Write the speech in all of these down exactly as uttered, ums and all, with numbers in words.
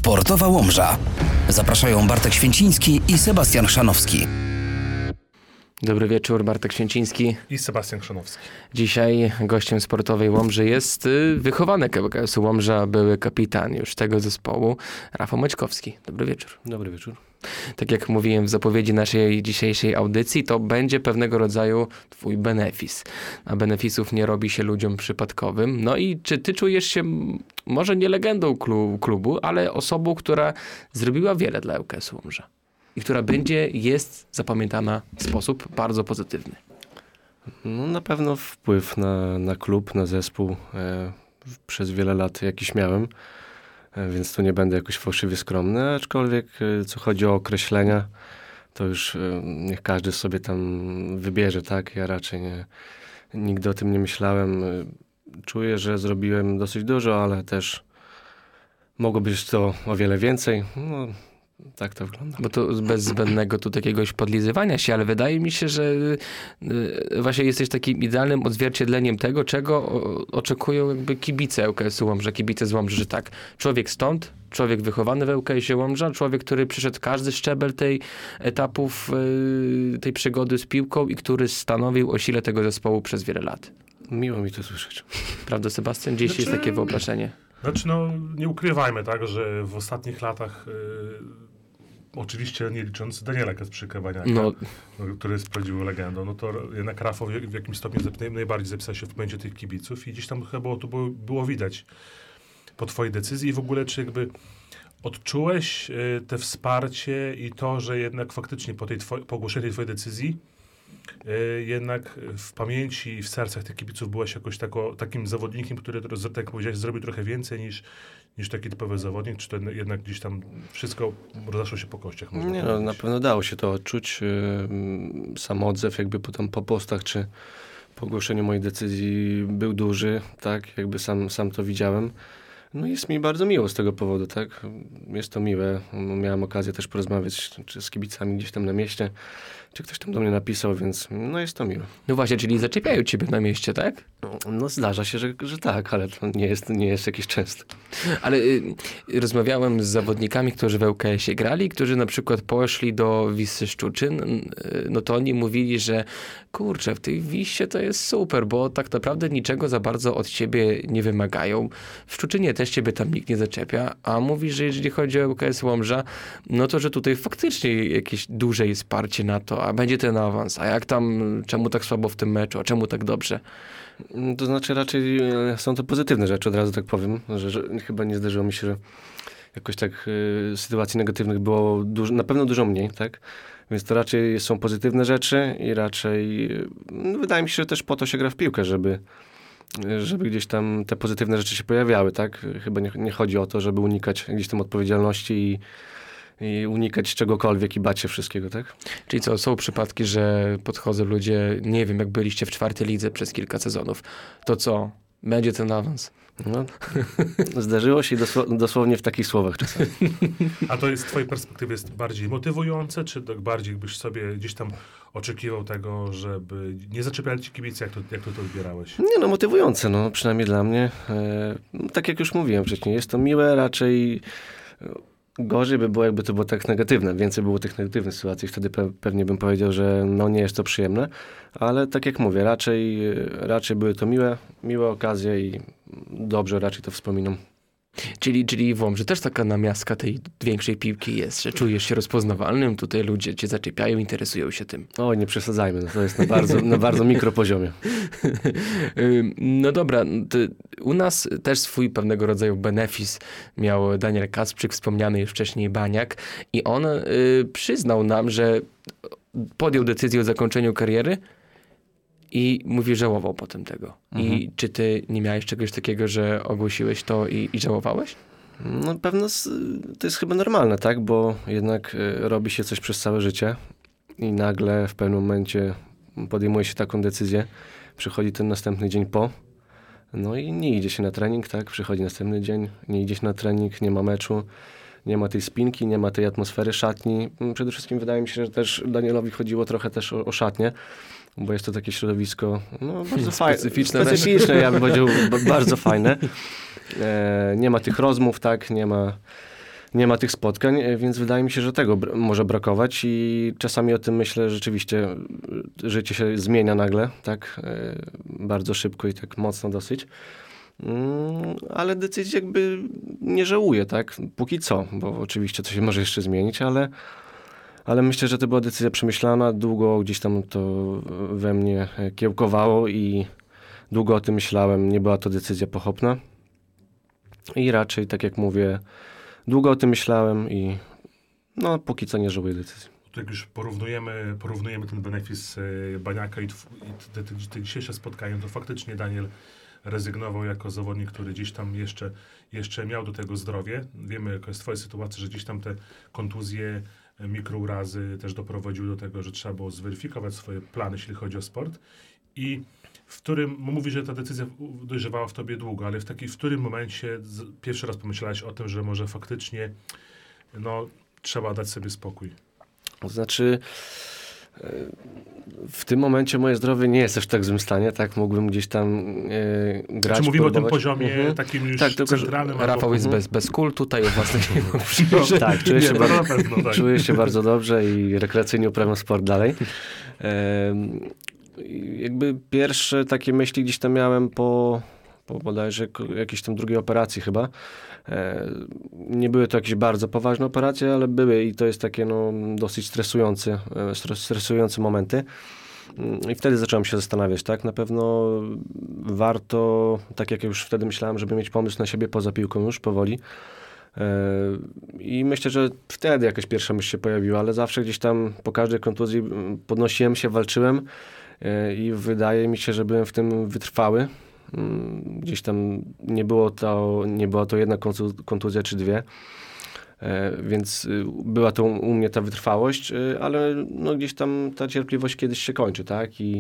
Sportowa Łomża. Zapraszają Bartek Święciński i Sebastian Chrzanowski. Dobry wieczór, Bartek Święciński i Sebastian Chrzanowski. Dzisiaj gościem Sportowej Łomży jest wychowanek L K S-u Łomża, były kapitan już tego zespołu, Rafał Maćkowski. Dobry wieczór. Dobry wieczór. Tak jak mówiłem w zapowiedzi naszej dzisiejszej audycji, to będzie pewnego rodzaju twój benefis. A benefisów nie robi się ludziom przypadkowym. No i czy ty czujesz się może nie legendą klubu, ale osobą, która zrobiła wiele dla L K S-u Łomża i która będzie, jest zapamiętana w sposób bardzo pozytywny? No, na pewno wpływ na, na klub, na zespół e, przez wiele lat jakiś miałem, e, więc tu nie będę jakoś fałszywie skromny, aczkolwiek e, co chodzi o określenia, to już e, niech każdy sobie tam wybierze, tak? Ja raczej nie, nigdy o tym nie myślałem. E, czuję, że zrobiłem dosyć dużo, ale też mogło być to o wiele więcej. No, tak to wygląda. Bo to bez zbędnego tu jakiegoś podlizywania się, ale wydaje mi się, że y, właśnie jesteś takim idealnym odzwierciedleniem tego, czego o, oczekują jakby kibice L K S-u Łomża, kibice z Łomży, że tak, człowiek stąd, człowiek wychowany w L K S-ie Łomża, człowiek, który przyszedł każdy szczebel tej etapów, y, tej przygody z piłką i który stanowił o sile tego zespołu przez wiele lat. Miło mi to słyszeć. Prawda, Sebastian? Gdzieś znaczy, jest takie wyobrażenie. Znaczy, no, nie ukrywajmy, tak, że w ostatnich latach y, oczywiście nie licząc Daniela Kasprzyka-Baniaka, no. który jest prawdziwą legendą, no to jednak Rafał w jakimś stopniu najbardziej zapisał się w pamięci tych kibiców i gdzieś tam chyba to było, było widać po twojej decyzji i w ogóle czy jakby odczułeś y, te wsparcie i to, że jednak faktycznie po, tej twoj, po ogłoszeniu tej twojej decyzji jednak w pamięci i w sercach tych kibiców byłeś jakoś tako, takim zawodnikiem, który, tak jak powiedziałeś, zrobił trochę więcej niż, niż taki typowy zawodnik, czy to jednak gdzieś tam wszystko rozeszło się po kościach? Nie, no, na pewno dało się to odczuć. Sam odzew jakby potem po postach, czy po ogłoszeniu mojej decyzji był duży, tak, jakby sam, sam to widziałem. No jest mi bardzo miło z tego powodu, tak. Jest to miłe. Miałem okazję też porozmawiać czy z kibicami gdzieś tam na mieście, czy ktoś tam do mnie napisał, więc no jest to miłe. No właśnie, czyli zaczepiają ciebie na mieście, tak? No, no zdarza się, że, że tak, ale to nie jest, nie jest jakiś często. Ale y, rozmawiałem z zawodnikami, którzy w L K S-ie grali, którzy na przykład poszli do Wisły Szczuczyn, y, no to oni mówili, że kurczę, w tej Wiście to jest super, bo tak naprawdę niczego za bardzo od ciebie nie wymagają. W Szczuczynie też ciebie tam nikt nie zaczepia, a mówisz, że jeżeli chodzi o L K S Łomża, no to, że tutaj faktycznie jakieś duże jest wsparcie na to, a będzie ten awans, a jak tam, czemu tak słabo w tym meczu, a czemu tak dobrze? To znaczy raczej są to pozytywne rzeczy, od razu tak powiem, że, że chyba nie zdarzyło mi się, że jakoś tak y, sytuacji negatywnych było dużo, na pewno dużo mniej, tak? Więc to raczej są pozytywne rzeczy i raczej no, wydaje mi się, że też po to się gra w piłkę, żeby żeby gdzieś tam te pozytywne rzeczy się pojawiały, tak? Chyba nie, nie chodzi o to, żeby unikać gdzieś tam odpowiedzialności i i unikać czegokolwiek i bać się wszystkiego, tak? Czyli co, są przypadki, że podchodzą ludzie, nie wiem, jak byliście w czwartej lidze przez kilka sezonów, to co? Będzie ten awans? No, zdarzyło się dosł- dosłownie w takich słowach czasami. A to jest z twojej perspektywy jest bardziej motywujące, czy tak bardziej byś sobie gdzieś tam oczekiwał tego, żeby nie zaczepiali ci kibice, jak to, jak to, to odbierałeś? Nie no, motywujące, no, przynajmniej dla mnie. E, tak jak już mówiłem wcześniej, jest to miłe, raczej gorzej by było, jakby to było tak negatywne. Więcej było tych negatywnych sytuacji. Wtedy pe- pewnie bym powiedział, że no nie jest to przyjemne. Ale tak jak mówię, raczej, raczej były to miłe, miłe okazje i dobrze raczej to wspominam. Czyli, czyli w Łomży też taka namiastka tej większej piłki jest, że czujesz się rozpoznawalnym, tutaj ludzie cię zaczepiają, interesują się tym. O, nie przesadzajmy, no to jest na bardzo, na bardzo mikropoziomie. No dobra, u nas też swój pewnego rodzaju benefis miał Daniel Kasprzyk, wspomniany już wcześniej Baniak i on y, przyznał nam, że podjął decyzję o zakończeniu kariery i mówi, żałował potem tego. Mhm. I czy ty nie miałeś czegoś takiego, że ogłosiłeś to i, i żałowałeś? No pewno to jest chyba normalne, tak? Bo jednak y, robi się coś przez całe życie i nagle w pewnym momencie podejmuje się taką decyzję, przychodzi ten następny dzień po, no i nie idzie się na trening, tak? Przychodzi następny dzień, nie idzie się na trening, nie ma meczu, nie ma tej spinki, nie ma tej atmosfery szatni. Przede wszystkim wydaje mi się, że też Danielowi chodziło trochę też o, o szatnię, bo jest to takie środowisko no, bardzo fajne, specyficzne, specyficzne ja bym powiedział, bardzo fajne. E, nie ma tych rozmów, tak, nie ma, nie ma tych spotkań, więc wydaje mi się, że tego br- może brakować i czasami o tym myślę rzeczywiście, życie się zmienia nagle, tak, bardzo szybko i tak mocno dosyć. Ale decyzji jakby nie żałuję, tak, póki co, bo oczywiście to się może jeszcze zmienić, ale, ale myślę, że to była decyzja przemyślana, długo gdzieś tam to we mnie kiełkowało i długo o tym myślałem, nie była to decyzja pochopna i raczej, tak jak mówię, długo o tym myślałem i no póki co nie żałuję decyzji. Tu jak już porównujemy, porównujemy ten benefis Baniaka i, tw- i te, te, te dzisiejsze spotkania, to faktycznie Daniel rezygnował jako zawodnik, który gdzieś tam jeszcze, jeszcze miał do tego zdrowie. Wiemy, jaka jest twoja sytuacja, że gdzieś tam te kontuzje, mikrourazy też doprowadziły do tego, że trzeba było zweryfikować swoje plany, jeśli chodzi o sport. I w którym, mówi, że ta decyzja dojrzewała w tobie długo, ale w, taki, w którym momencie z, pierwszy raz pomyślałeś o tym, że może faktycznie no, trzeba dać sobie spokój? To znaczy, w tym momencie moje zdrowie nie jest też w tak złym stanie, tak, mógłbym gdzieś tam e, grać, Czy mówimy próbować. o tym poziomie Mhm. takim już tak, tylko, centralnym? Rafał albo... jest bez, bez kul, tutaj o własnej No, tak, czuję się, nie, bardzo, na pewno, tak. czuję się bardzo dobrze i rekreacyjnie uprawiam sport dalej. E, jakby pierwsze takie myśli gdzieś tam miałem po, po bodajże jakiejś tam drugiej operacji chyba. E, nie były to jakieś bardzo poważne operacje, ale były i to jest takie no, dosyć stresujące, stres, stresujące momenty. I wtedy zacząłem się zastanawiać, tak? Na pewno warto, tak jak już wtedy myślałem, żeby mieć pomysł na siebie poza piłką już powoli. I myślę, że wtedy jakaś pierwsza myśl się pojawiła, ale zawsze gdzieś tam po każdej kontuzji podnosiłem się, walczyłem i wydaje mi się, że byłem w tym wytrwały. Gdzieś tam nie było to, nie była to jedna kontuzja czy dwie, więc była to u mnie ta wytrwałość, ale no gdzieś tam ta cierpliwość kiedyś się kończy, tak? I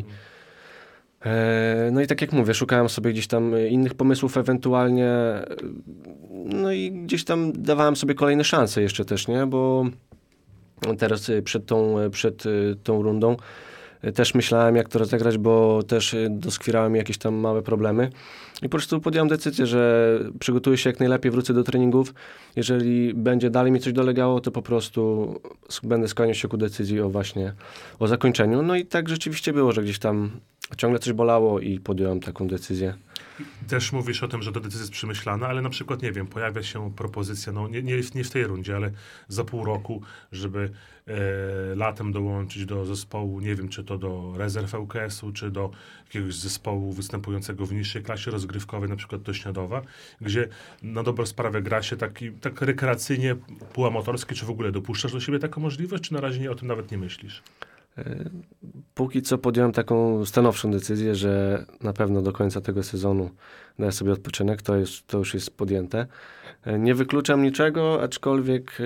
no i tak jak mówię, szukałem sobie gdzieś tam innych pomysłów ewentualnie, no i gdzieś tam dawałem sobie kolejne szanse jeszcze też, nie? Bo teraz przed tą, przed tą rundą też myślałem, jak to rozegrać, bo też doskwierałem mi jakieś tam małe problemy. I po prostu podjąłem decyzję, że przygotuję się jak najlepiej, wrócę do treningów. Jeżeli będzie dalej mi coś dolegało, to po prostu będę skłaniał się ku decyzji o właśnie o zakończeniu. No i tak rzeczywiście było, że gdzieś tam ciągle coś bolało i podjąłem taką decyzję. Też mówisz o tym, że to decyzja jest przemyślana, ale na przykład, nie wiem, pojawia się propozycja, no nie, nie, nie w tej rundzie, ale za pół roku, żeby e, latem dołączyć do zespołu, nie wiem, czy to do rezerw L K S u, czy do jakiegoś zespołu występującego w niższej klasie rozgrywkowej, na przykład do Śniadowa, gdzie na dobrą sprawę gra się taki, tak rekreacyjnie, półamatorskie, czy w ogóle dopuszczasz do siebie taką możliwość, czy na razie nie, o tym nawet nie myślisz? Póki co podjąłem taką stanowczą decyzję, że na pewno do końca tego sezonu daję sobie odpoczynek, to, jest, to już jest podjęte. Nie wykluczam niczego, aczkolwiek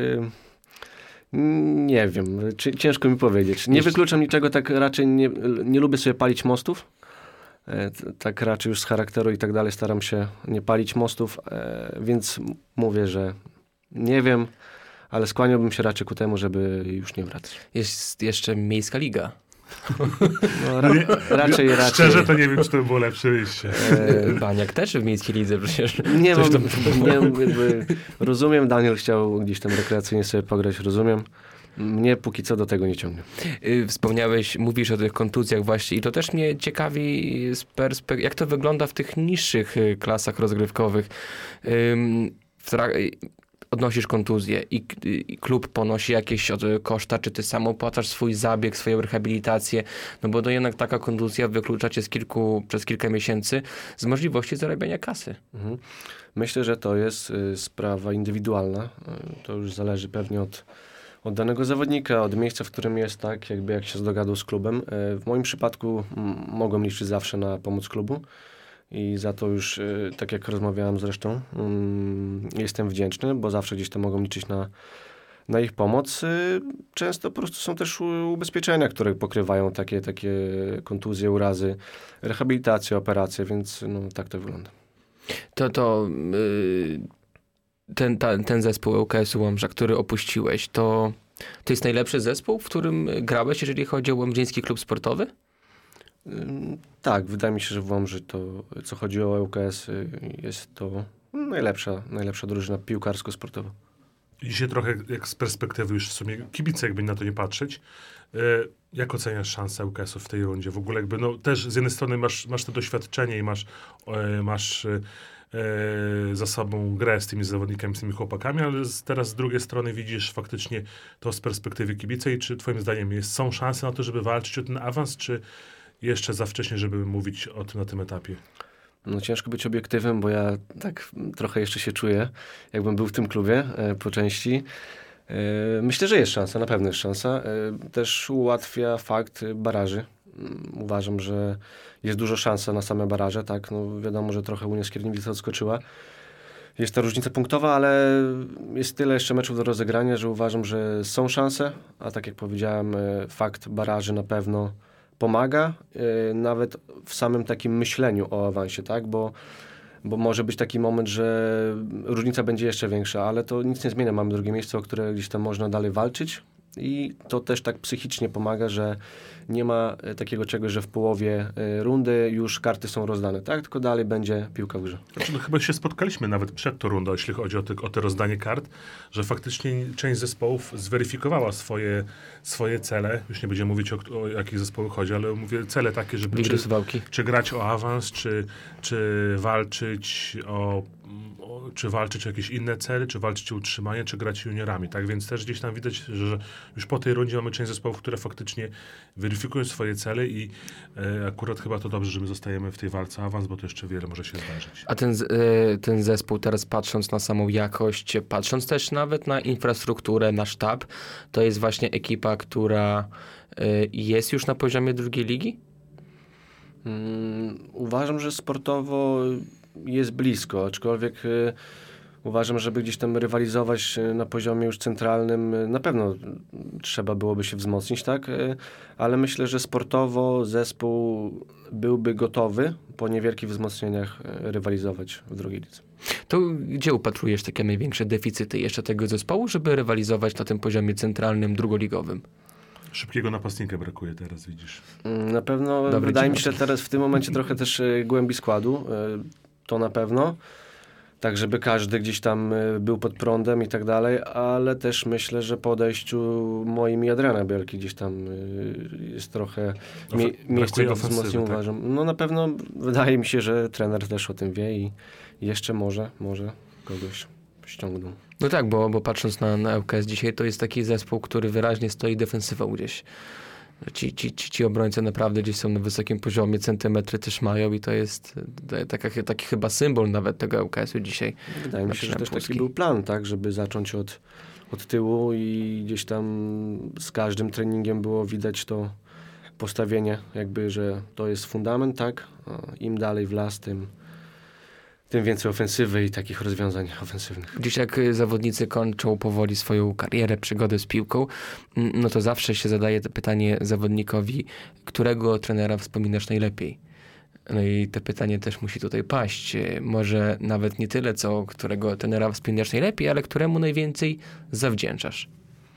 nie wiem, ciężko mi powiedzieć. Nie Jeszcze... wykluczam niczego, tak raczej nie, nie lubię sobie palić mostów. Tak raczej już z charakteru i tak dalej staram się nie palić mostów, więc mówię, że nie wiem, ale skłaniałbym się raczej ku temu, żeby już nie wracać. Jest jeszcze Miejska Liga. No, ra- raczej, raczej. Szczerze to nie wiem, czy to by było lepsze wyjście. E, Baniak też w Miejskiej Lidze przecież. Nie, Coś mam, tam... nie jakby, rozumiem, Daniel chciał gdzieś tam rekreacyjnie sobie pograć, rozumiem. Mnie póki co do tego nie ciągnie. Wspomniałeś, mówisz o tych kontuzjach właśnie i to też mnie ciekawi z perspektywy, jak to wygląda w tych niższych klasach rozgrywkowych. W tra- odnosisz kontuzję i, i klub ponosi jakieś od, koszta, czy ty sam opłacasz swój zabieg, swoją rehabilitację, no bo to jednak taka kontuzja wyklucza cię z kilku, przez kilka miesięcy z możliwości zarabiania kasy. Mhm. Myślę, że to jest y, sprawa indywidualna. Y, to już zależy pewnie od, od danego zawodnika, od miejsca, w którym jest, tak, jakby jak się dogadał z klubem. Y, w moim przypadku m, mogłem liczyć zawsze na pomoc klubu. I za to już, tak jak rozmawiałem zresztą, jestem wdzięczny, bo zawsze gdzieś tam mogą liczyć na, na ich pomoc. Często po prostu są też ubezpieczenia, które pokrywają takie, takie kontuzje, urazy, rehabilitacje, operacje, więc no, tak to wygląda. To to yy, ten, ta, ten zespół L K S u Łomża, który opuściłeś, to, to jest najlepszy zespół, w którym grałeś, jeżeli chodzi o Łomżyński Klub Sportowy? Tak, wydaje mi się, że w Łomży to, co chodzi o L K S, jest to najlepsza, najlepsza drużyna piłkarsko-sportowa. Dzisiaj trochę jak z perspektywy już w sumie kibice, jakby na to nie patrzeć. E, jak oceniasz szansę ŁKS-u w tej rundzie? W ogóle jakby, no też z jednej strony masz, masz to doświadczenie i masz, e, masz e, za sobą grę z tymi zawodnikami, z tymi chłopakami, ale z, teraz z drugiej strony widzisz faktycznie to z perspektywy kibica i czy twoim zdaniem jest, są szanse na to, żeby walczyć o ten awans, czy jeszcze za wcześnie, żeby mówić o tym na tym etapie? No ciężko być obiektywem, bo ja tak trochę jeszcze się czuję, jakbym był w tym klubie e, po części. E, myślę, że jest szansa, na pewno jest szansa. E, też ułatwia fakt baraży. Uważam, że jest dużo szansa na same baraże, tak, no wiadomo, że trochę Unia Skierniewice odskoczyła. Jest ta różnica punktowa, ale jest tyle jeszcze meczów do rozegrania, że uważam, że są szanse, a tak jak powiedziałem, fakt baraży na pewno pomaga, nawet w samym takim myśleniu o awansie, tak, bo, bo może być taki moment, że różnica będzie jeszcze większa, ale to nic nie zmienia, mamy drugie miejsce, o które gdzieś tam można dalej walczyć. I to też tak psychicznie pomaga, że nie ma takiego czegoś, że w połowie rundy już karty są rozdane, tak? Tylko dalej będzie piłka w grze. Znaczy, no, chyba się spotkaliśmy nawet przed tą rundą, jeśli chodzi o, te, o te rozdanie kart, że faktycznie część zespołów zweryfikowała swoje, swoje cele. Już nie będziemy mówić o, o jakich zespołach chodzi, ale mówię cele takie, żeby czy, czy grać o awans, czy, czy walczyć o, o czy walczyć o jakieś inne cele, czy walczyć o utrzymanie, czy grać juniorami, tak? Więc też gdzieś tam widać, że już po tej rundzie mamy część zespołów, które faktycznie weryfikują swoje cele i e, akurat chyba to dobrze, że my zostajemy w tej walce awans, bo to jeszcze wiele może się zdarzyć. A ten, y, ten zespół teraz patrząc na samą jakość, patrząc też nawet na infrastrukturę, na sztab, to jest właśnie ekipa, która y, jest już na poziomie drugiej ligi? Hmm, uważam, że sportowo jest blisko, aczkolwiek y, uważam, żeby gdzieś tam rywalizować na poziomie już centralnym, na pewno trzeba byłoby się wzmocnić, tak? Ale myślę, że sportowo zespół byłby gotowy po niewielkich wzmocnieniach rywalizować w drugiej lidze. To gdzie upatrujesz takie największe deficyty jeszcze tego zespołu, żeby rywalizować na tym poziomie centralnym, drugoligowym? Szybkiego napastnika brakuje teraz, widzisz. Na pewno Dobry wydaje mi się, że teraz w tym momencie trochę też głębi składu, to na pewno. Tak, żeby każdy gdzieś tam był pod prądem i tak dalej, ale też myślę, że po odejściu moim i Adriana Bielki gdzieś tam jest trochę mie- miejsce do wzmocnienia, tak? Uważam. No na pewno wydaje mi się, że trener też o tym wie i jeszcze może, może kogoś ściągnął. No tak, bo, bo patrząc na, na ŁKS dzisiaj, to jest taki zespół, który wyraźnie stoi defensywą gdzieś. Ci, ci, ci, ci obrońcy naprawdę gdzieś są na wysokim poziomie, centymetry też mają i to jest taka, taki chyba symbol nawet tego ŁKS-u dzisiaj. Wydaje mi się, że też taki był plan, tak, żeby zacząć od, od tyłu i gdzieś tam z każdym treningiem było widać to postawienie, jakby, że to jest fundament, tak, im dalej w las, tym tym więcej ofensywy i takich rozwiązań ofensywnych. Dziś jak zawodnicy kończą powoli swoją karierę, przygodę z piłką, no to zawsze się zadaje to pytanie zawodnikowi, którego trenera wspominasz najlepiej? No i to pytanie też musi tutaj paść. Może nawet nie tyle, co którego trenera wspominasz najlepiej, ale któremu najwięcej zawdzięczasz?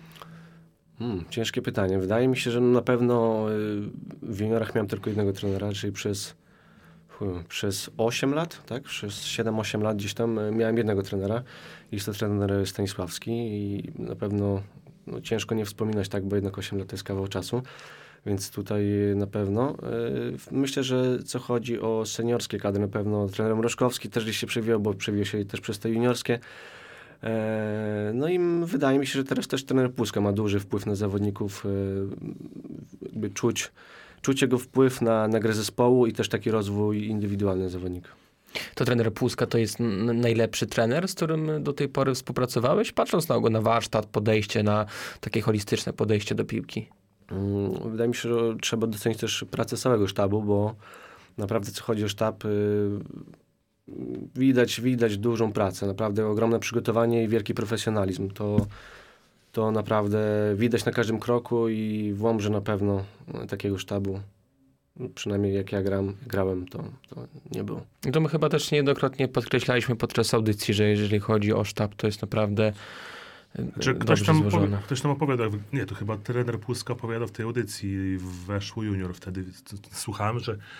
Hmm, ciężkie pytanie. Wydaje mi się, że na pewno w juniorach miałem tylko jednego trenera, czyli przez Przez osiem lat, tak? Przez siedem osiem lat gdzieś tam miałem jednego trenera. Jest to trener Stanisławski i na pewno no, ciężko nie wspominać, tak, bo jednak osiem lat to jest kawał czasu. Więc tutaj na pewno. Yy, myślę, że co chodzi o seniorskie kadry, na pewno trener Mroczkowski też gdzieś się przewijał, bo przewijał się też przez te juniorskie. Yy, no i wydaje mi się, że teraz też trener Puska ma duży wpływ na zawodników. Yy, jakby czuć Czuć jego wpływ na, na grę zespołu i też taki rozwój indywidualny zawodnika. To trener Puska to jest n- najlepszy trener, z którym do tej pory współpracowałeś, patrząc na go na warsztat, podejście, na takie holistyczne podejście do piłki? Hmm, wydaje mi się, że trzeba docenić też pracę całego sztabu, bo naprawdę co chodzi o sztab, yy, widać, widać dużą pracę, naprawdę ogromne przygotowanie i wielki profesjonalizm. To To naprawdę widać na każdym kroku i w Łomży na pewno takiego sztabu, przynajmniej jak ja gram, grałem, to, to nie było. To my chyba też niejednokrotnie podkreślaliśmy podczas audycji, że jeżeli chodzi o sztab, to jest naprawdę Czy ktoś tam, opowi- ktoś tam opowiada, nie, to chyba trener Puska opowiadał w tej audycji, weszł junior wtedy, słuchałem, że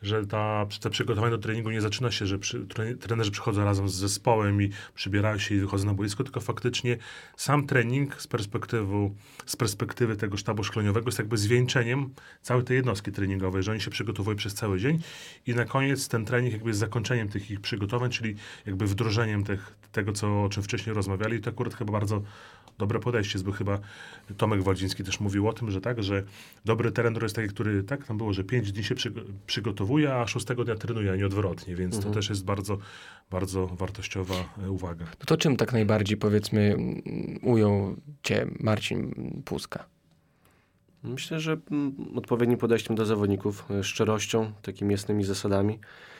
że ta, te przygotowanie do treningu nie zaczyna się, że przy, trenerzy przychodzą razem z zespołem i przybierają się i wychodzą na boisko, tylko faktycznie sam trening z perspektywy, z perspektywy tego sztabu szkoleniowego jest jakby zwieńczeniem całej tej jednostki treningowej, że oni się przygotowują przez cały dzień i na koniec ten trening jakby jest zakończeniem tych ich przygotowań, czyli jakby wdrożeniem tych, tego, co, o czym wcześniej rozmawiali. I to akurat chyba bardzo dobre podejście jest, bo chyba Tomek Waldziński też mówił o tym, że tak, że dobry trener to jest taki, który, tak, tam było, że pięć dni się przy, przygotowuje, a szóstego dnia trenuje, a nie odwrotnie, więc mhm. to też jest bardzo, bardzo wartościowa uwaga. No to czym tak najbardziej, powiedzmy, ujął cię Marcin Puska? Myślę, że odpowiednim podejściem do zawodników, szczerością, takimi jasnymi zasadami.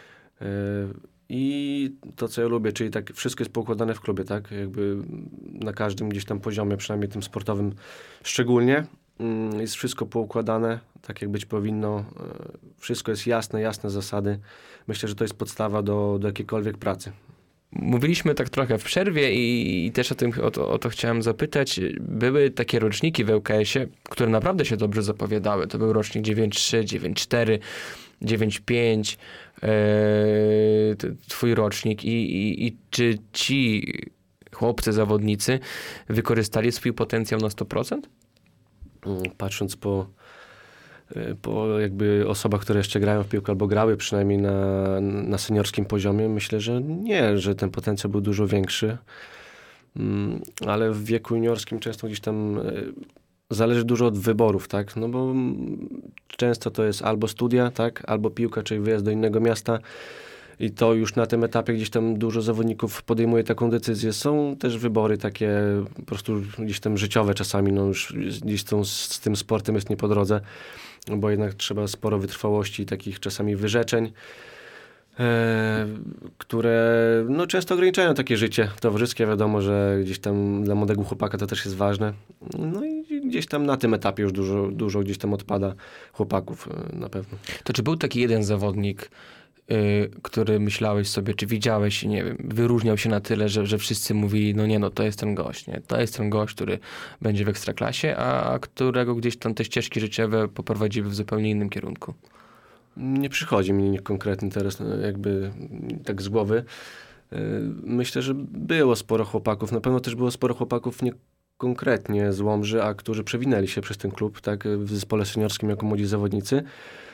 I to, co ja lubię, czyli tak wszystko jest poukładane w klubie, tak? Jakby na każdym gdzieś tam poziomie, przynajmniej tym sportowym szczególnie, jest wszystko poukładane tak, jak być powinno. Wszystko jest jasne, jasne zasady. Myślę, że to jest podstawa do, do jakiejkolwiek pracy. Mówiliśmy tak trochę w przerwie i, i też o, tym, o, to, o to chciałem zapytać. Były takie roczniki w L K S-ie, które naprawdę się dobrze zapowiadały. To był rocznik dziewięć trzy, dziewięć cztery, dziewięć pięć, e, twój rocznik. I, i, I czy ci chłopcy, zawodnicy wykorzystali swój potencjał na sto procent? Patrząc po, po jakby osobach, które jeszcze grają w piłkę albo grały przynajmniej na, na seniorskim poziomie, myślę, że nie, że ten potencjał był dużo większy. Ale w wieku juniorskim często gdzieś tam zależy dużo od wyborów, tak? No bo często to jest albo studia, tak? Albo piłka, czyli wyjazd do innego miasta. I to już na tym etapie gdzieś tam dużo zawodników podejmuje taką decyzję. Są też wybory takie po prostu gdzieś tam życiowe czasami, no już gdzieś tą, z tym sportem jest nie po drodze, bo jednak trzeba sporo wytrwałości i takich czasami wyrzeczeń, e, które no często ograniczają takie życie towarzyskie. Wiadomo, że gdzieś tam dla młodego chłopaka to też jest ważne. No i gdzieś tam na tym etapie już dużo, dużo gdzieś tam odpada chłopaków na pewno. To czy był taki jeden zawodnik, który myślałeś sobie, czy widziałeś, nie wiem, wyróżniał się na tyle, że, że wszyscy mówili, no nie, no to jest ten gość, nie? To jest ten gość, który będzie w Ekstraklasie, a którego gdzieś tam te ścieżki życiowe poprowadziły w zupełnie innym kierunku? Nie przychodzi mi nikt konkretny teraz jakby tak z głowy. Myślę, że było sporo chłopaków, na pewno też było sporo chłopaków nie konkretnie z Łomży, a którzy przewinęli się przez ten klub, tak, w zespole seniorskim jako młodzi zawodnicy.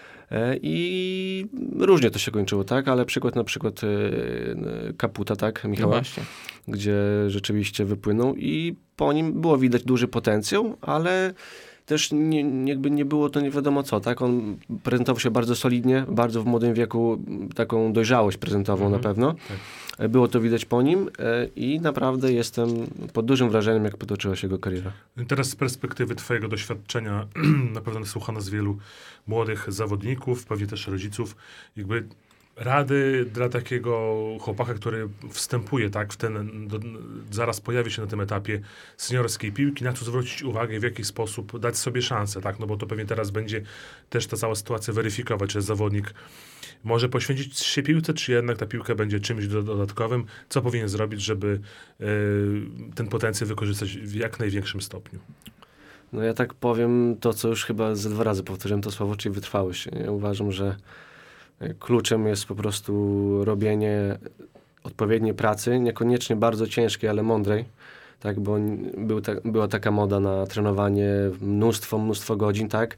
I różnie to się kończyło, tak? Ale przykład na przykład Kaputa, tak? Michała, no gdzie rzeczywiście wypłynął i po nim było widać duży potencjał, ale też nie, jakby nie było to nie wiadomo co, tak? On prezentował się bardzo solidnie, bardzo w młodym wieku taką dojrzałość prezentował mhm. na pewno. Tak. Było to widać po nim i naprawdę jestem pod dużym wrażeniem, jak potoczyła się jego kariera. I teraz z perspektywy twojego doświadczenia, na pewno słucha nas wielu młodych zawodników, pewnie też rodziców, jakby rady dla takiego chłopaka, który wstępuje, tak, w ten, do, zaraz pojawi się na tym etapie seniorskiej piłki, na co zwrócić uwagę, w jaki sposób dać sobie szansę, tak, no bo to pewnie teraz będzie też ta cała sytuacja weryfikować, czy zawodnik może poświęcić się piłce, czy jednak ta piłka będzie czymś dodatkowym, co powinien zrobić, żeby y, ten potencjał wykorzystać w jak największym stopniu. No ja tak powiem to, co już chyba ze dwa razy powtórzyłem to słowo, czyli wytrwałość. Ja uważam, że kluczem jest po prostu robienie odpowiedniej pracy, niekoniecznie bardzo ciężkiej, ale mądrej, tak, bo był ta, była taka moda na trenowanie mnóstwo, mnóstwo godzin, tak,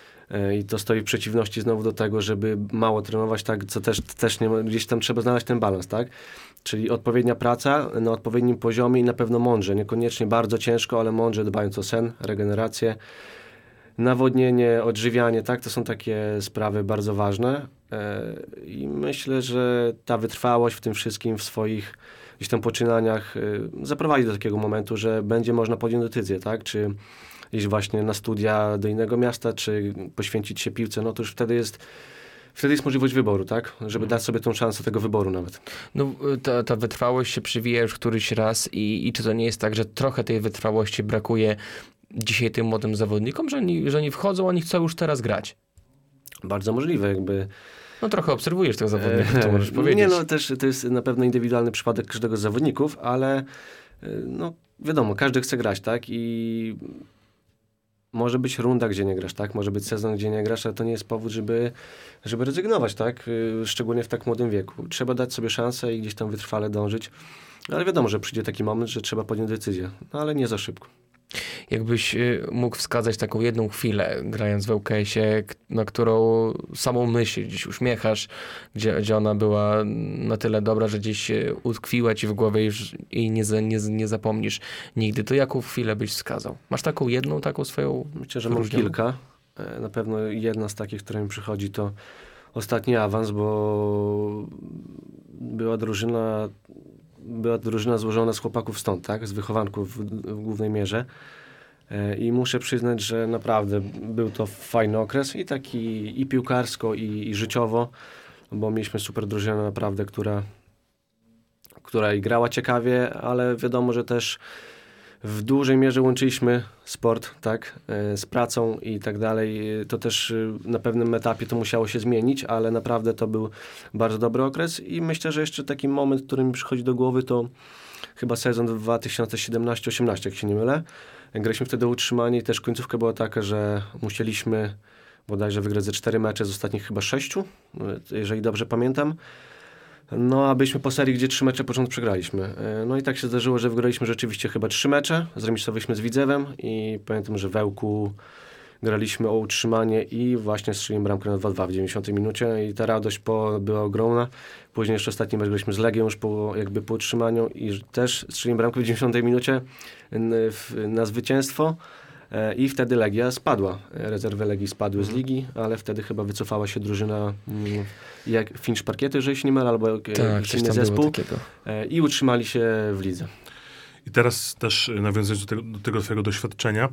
i to stoi w przeciwności znowu do tego, żeby mało trenować, tak, co też, też nie, gdzieś tam trzeba znaleźć ten balans, tak, czyli odpowiednia praca na odpowiednim poziomie i na pewno mądrze, niekoniecznie bardzo ciężko, ale mądrze, dbając o sen, regenerację, nawodnienie, odżywianie, tak, to są takie sprawy bardzo ważne i myślę, że ta wytrwałość w tym wszystkim, w swoich gdzieś tam poczynaniach zaprowadzi do takiego momentu, że będzie można podjąć decyzję, tak, czy iść właśnie na studia do innego miasta, czy poświęcić się piłce, no to już wtedy jest Wtedy jest możliwość wyboru, tak? Żeby dać sobie tą szansę tego wyboru nawet. No ta, ta wytrwałość się przywija już któryś raz i, i czy to nie jest tak, że trochę tej wytrwałości brakuje dzisiaj tym młodym zawodnikom, że oni, że oni wchodzą, oni chcą już teraz grać? Bardzo możliwe, jakby. No trochę obserwujesz tych zawodników, to możesz powiedzieć. Nie, no też to jest na pewno indywidualny przypadek każdego z zawodników, ale no wiadomo, każdy chce grać, tak? I może być runda, gdzie nie grasz, tak? Może być sezon, gdzie nie grasz, ale to nie jest powód, żeby, żeby rezygnować, tak? Yy, szczególnie w tak młodym wieku. Trzeba dać sobie szansę i gdzieś tam wytrwale dążyć. Ale wiadomo, że przyjdzie taki moment, że trzeba podjąć decyzję. No ale nie za szybko. Jakbyś y, mógł wskazać taką jedną chwilę, grając w ŁKS-ie, k- na którą samą myśl gdzieś uśmiechasz, gdzie, gdzie ona była na tyle dobra, że gdzieś się utkwiła ci w głowie i już i nie, za, nie, nie zapomnisz nigdy, to jaką chwilę byś wskazał? Masz taką jedną, taką swoją Myślę, że mam wyróżnioną? kilka. E, Na pewno jedna z takich, która mi przychodzi, to ostatni awans, bo była drużyna, była drużyna złożona z chłopaków stąd, tak? Z wychowanków w, w głównej mierze. E, I muszę przyznać, że naprawdę był to fajny okres i taki i piłkarsko, i, i życiowo, bo mieliśmy super drużynę naprawdę, która, która i grała ciekawie, ale wiadomo, że też w dużej mierze łączyliśmy sport, tak, e, z pracą i tak dalej. E, To też e, na pewnym etapie to musiało się zmienić, ale naprawdę to był bardzo dobry okres i myślę, że jeszcze taki moment, który mi przychodzi do głowy, to chyba sezon dwa tysiące siedemnaście osiemnaście, jak się nie mylę. Graliśmy wtedy o utrzymanie i też końcówka była taka, że musieliśmy bodajże wygrać ze cztery mecze z ostatnich chyba sześciu, e, jeżeli dobrze pamiętam. No, a byliśmy po serii, gdzie trzy mecze początku przegraliśmy. E, No i tak się zdarzyło, że wygraliśmy rzeczywiście chyba trzy mecze. Zremisowaliśmy z Widzewem i pamiętam, że w Ełku graliśmy o utrzymanie i właśnie strzeliłem bramkę na dwa dwa w dziewięćdziesiątej minucie i ta radość po, była ogromna. Później jeszcze ostatni mecz graliśmy z Legią już po, jakby po utrzymaniu i też strzeliłem bramkę w dziewięćdziesiątej minucie n- w, na zwycięstwo. E, I wtedy Legia spadła. Rezerwy Legii spadły z ligi, ale wtedy chyba wycofała się drużyna mm, jak Finch Parkiety, jeżeli się nie mylę, albo Tak, jakiś coś inny tam było zespół. takiego. E, I utrzymali się w lidze. I teraz też y, nawiązując do tego, do tego twojego doświadczenia,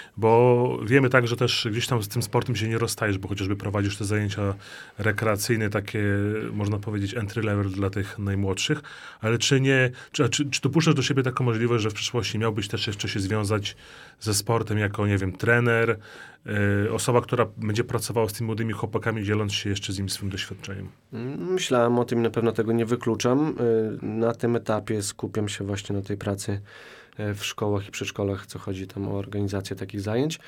bo wiemy tak, że też gdzieś tam z tym sportem się nie rozstajesz, bo chociażby prowadzisz te zajęcia rekreacyjne, takie można powiedzieć entry level dla tych najmłodszych, ale czy nie, czy, czy, czy dopuszczasz do siebie taką możliwość, że w przyszłości miałbyś też jeszcze się związać ze sportem jako, nie wiem, trener, y, osoba, która będzie pracowała z tymi młodymi chłopakami, dzieląc się jeszcze z nimi swoim doświadczeniem? Myślałem o tym, na pewno tego nie wykluczam. Y, Na tym etapie skupiam się właśnie na tej pracy y, w szkołach i przedszkolach, co chodzi tam o organizację takich zajęć.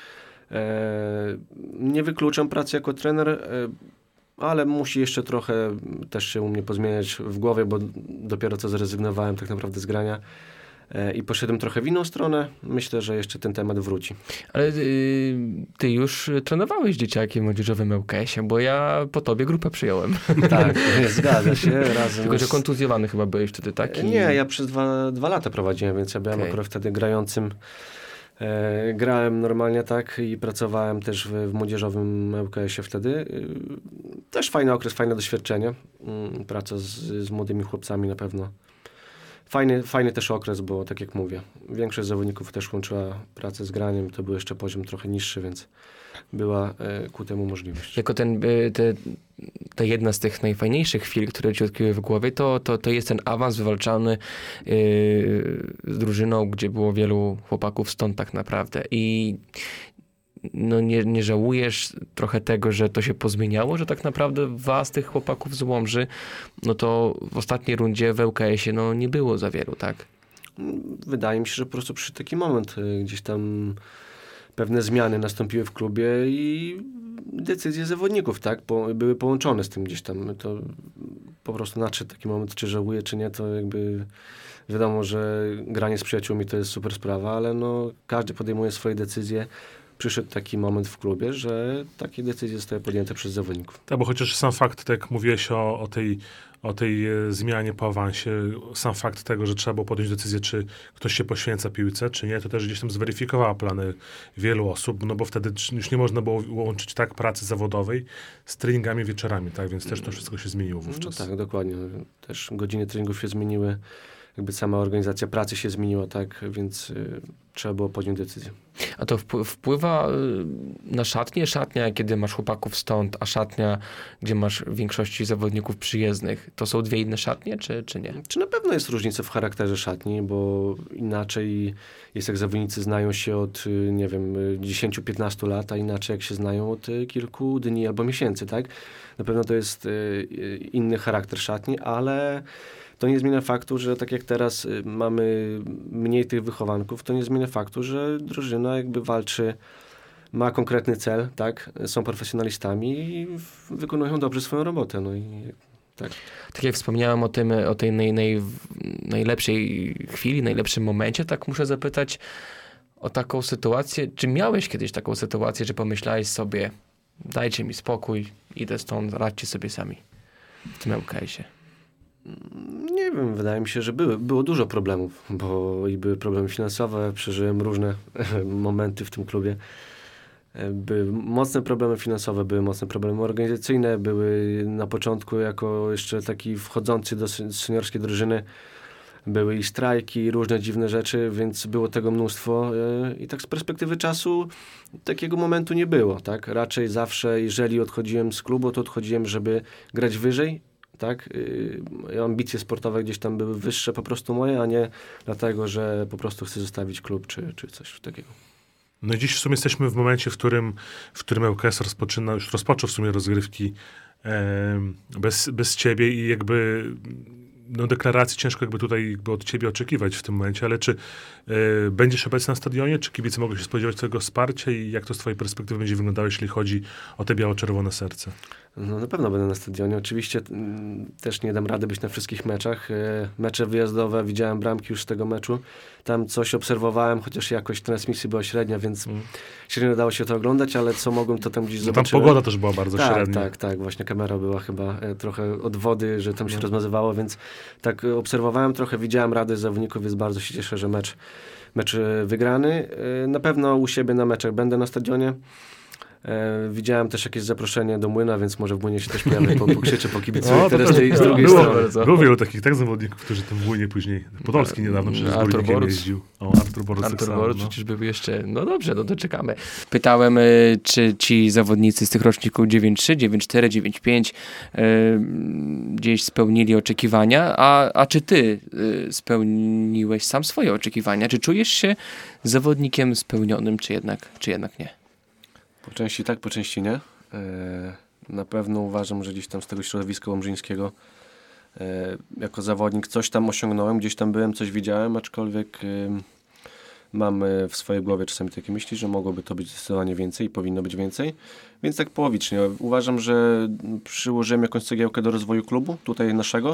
E, Nie wykluczam pracy jako trener, e, ale musi jeszcze trochę też się u mnie pozmieniać w głowie, bo dopiero co zrezygnowałem tak naprawdę z grania e, i poszedłem trochę w inną stronę. Myślę, że jeszcze ten temat wróci. Ale y, ty już trenowałeś dzieciaki w młodzieżowym ŁKS-ie, bo ja po tobie grupę przyjąłem. Tak, zgadza się. Razem Tylko, że z- kontuzjowany chyba byłeś wtedy, tak? I- Nie, ja przez dwa, dwa lata prowadziłem, więc ja byłem Okej. akurat wtedy grającym. E, grałem normalnie tak i pracowałem też w, w młodzieżowym ŁKS-ie wtedy. E, też fajny okres, fajne doświadczenie. Mm, praca z, z młodymi chłopcami na pewno. Fajny, fajny też okres, bo tak jak mówię, większość zawodników też łączyła pracę z graniem. To był jeszcze poziom trochę niższy, więc była e, ku temu możliwość. Jako ten, y, te, ta jedna z tych najfajniejszych chwil, które ci utkwiły w głowie, to, to, to jest ten awans wywalczany yy, z drużyną, gdzie było wielu chłopaków stąd tak naprawdę. I no nie, nie żałujesz trochę tego, że to się pozmieniało, że tak naprawdę was, tych chłopaków z Łomży, no to w ostatniej rundzie w ŁKS-ie no nie było za wielu, tak? Wydaje mi się, że po prostu przyszedł taki moment, y, gdzieś tam pewne zmiany nastąpiły w klubie i decyzje zawodników, tak, po, były połączone z tym gdzieś tam. To po prostu nadszedł taki moment, czy żałuję, czy nie, to jakby wiadomo, że granie z przyjaciółmi to jest super sprawa, ale no każdy podejmuje swoje decyzje. Przyszedł taki moment w klubie, że takie decyzje zostały podjęte przez zawodników. Tak, bo chociaż sam fakt, tak jak mówiłeś o, o tej, o tej e, zmianie po awansie, sam fakt tego, że trzeba było podjąć decyzję, czy ktoś się poświęca piłce, czy nie, to też gdzieś tam zweryfikowała plany wielu osób, no bo wtedy już nie można było łączyć tak pracy zawodowej z treningami wieczorami, tak, więc też to wszystko się zmieniło wówczas. No tak, dokładnie. Też godziny treningów się zmieniły, jakby sama organizacja pracy się zmieniła, tak, więc y, trzeba było podjąć decyzję. A to wpł- wpływa y, na szatnię? Szatnia, kiedy masz chłopaków stąd, a szatnia, gdzie masz w większości zawodników przyjezdnych, to są dwie inne szatnie, czy, czy nie? Czy na pewno jest różnica w charakterze szatni, bo inaczej jest jak zawodnicy znają się od, y, nie wiem, dziesięć piętnaście lat, a inaczej jak się znają od y, kilku dni albo miesięcy, tak? Na pewno to jest y, y, inny charakter szatni, ale to nie zmienia faktu, że tak jak teraz y, mamy mniej tych wychowanków, to nie zmienia faktu, że drużyna jakby walczy ma konkretny cel, tak, są profesjonalistami i wykonują dobrze swoją robotę, no i tak. Tak jak wspomniałem o tym, o tej naj, naj, najlepszej chwili, najlepszym momencie, tak muszę zapytać o taką sytuację, czy miałeś kiedyś taką sytuację, że pomyślałeś sobie, dajcie mi spokój, idę stąd, radźcie sobie sami w tym L K S-ie? Nie wiem, wydaje mi się, że były, było dużo problemów, bo i były problemy finansowe, przeżyłem różne momenty w tym klubie. Były mocne problemy finansowe, były mocne problemy organizacyjne, były na początku jako jeszcze taki wchodzący do seniorskiej drużyny, były i strajki, i różne dziwne rzeczy, więc było tego mnóstwo i tak z perspektywy czasu takiego momentu nie było, tak? Raczej zawsze, jeżeli odchodziłem z klubu, to odchodziłem, żeby grać wyżej, tak? Ambicje sportowe gdzieś tam były wyższe po prostu moje, a nie dlatego, że po prostu chcę zostawić klub, czy, czy coś takiego. No i dziś w sumie jesteśmy w momencie, w którym, w którym L K S rozpoczyna, już rozpoczął w sumie rozgrywki e, bez, bez ciebie i jakby no deklaracji ciężko jakby tutaj jakby od ciebie oczekiwać w tym momencie, ale czy e, będziesz obecny na stadionie, czy kibice mogą się spodziewać twojego wsparcia i jak to z twojej perspektywy będzie wyglądało, jeśli chodzi o te biało-czerwone serce? No na pewno będę na stadionie. Oczywiście m, też nie dam rady być na wszystkich meczach. E, mecze wyjazdowe, widziałem bramki już z tego meczu. Tam coś obserwowałem, chociaż jakość transmisji była średnia, więc mm. średnio dało się to oglądać, ale co mogłem, to tam gdzieś no zobaczyłem. Tam pogoda też była bardzo tak, średnia. Tak, tak, właśnie kamera była chyba e, trochę od wody, że tam się no. rozmazywało, więc tak e, obserwowałem trochę, widziałem radę zawodników, więc bardzo się cieszę, że mecz, mecz wygrany. E, na pewno u siebie na meczach będę na stadionie. E, widziałem też jakieś zaproszenie do Młyna, więc może w Młynie się też pojawię, po, pokrzyczy, pokibicuję. Teraz tej z drugiej było, strony. Było wielu takich tak zawodników, którzy tym w Młynie później, Podolski niedawno przecież z Górnikiem jeździł. O, Artur Boruc. Artur tak Boruc no. przecież był jeszcze, no dobrze, no doczekamy. Pytałem, czy ci zawodnicy z tych roczników dziewięćdziesiąt trzy, dziewięćdziesiąt cztery, dziewięćdziesiąt pięć yy, gdzieś spełnili oczekiwania, a, a czy ty yy, spełniłeś sam swoje oczekiwania? Czy czujesz się zawodnikiem spełnionym, czy jednak, czy jednak nie? Po części tak, po części nie. E, na pewno uważam, że gdzieś tam z tego środowiska łomżyńskiego e, jako zawodnik coś tam osiągnąłem, gdzieś tam byłem, coś widziałem, aczkolwiek e, mam w swojej głowie czasami takie myśli, że mogłoby to być zdecydowanie więcej i powinno być więcej. Więc tak połowicznie. Uważam, że przyłożyłem jakąś cegiełkę do rozwoju klubu, tutaj naszego,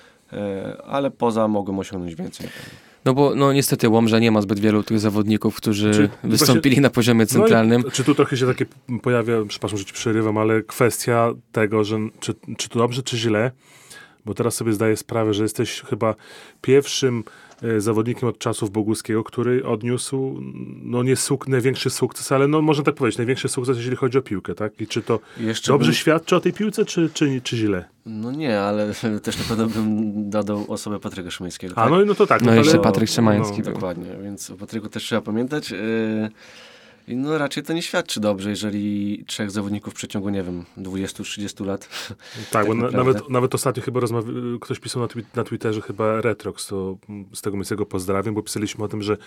e, ale poza mogłem osiągnąć więcej. No bo no niestety Łomża nie ma zbyt wielu tych zawodników, którzy czy, wystąpili właśnie, na poziomie centralnym. No i, czy tu trochę się takie pojawia, przepraszam, że ci przerywam, ale kwestia tego, że czy, czy to dobrze, czy źle, bo teraz sobie zdaję sprawę, że jesteś chyba pierwszym e, zawodnikiem od czasów Boguskiego, który odniósł, no nie suk, największy sukces, ale no można tak powiedzieć, największy sukces, jeśli chodzi o piłkę, tak? I czy to Jeszcze dobrze bym... świadczy o tej piłce, czy, czy, czy źle? No nie, ale też na pewno bym dodał osobę Patryka Szymańskiego. Tak? A no, no to tak. No, no jeszcze ale... Patryk Szymański. No, dokładnie, więc o Patryku też trzeba pamiętać. Yy, no raczej to nie świadczy dobrze, jeżeli trzech zawodników w przeciągu, nie wiem, dwudziestu trzydziestu lat. Tak, tak bo na, nawet, nawet ostatnio chyba rozmawia, ktoś pisał na, twi- na Twitterze chyba Retrox, to z tego miejsca go pozdrawiam, bo pisaliśmy o tym, że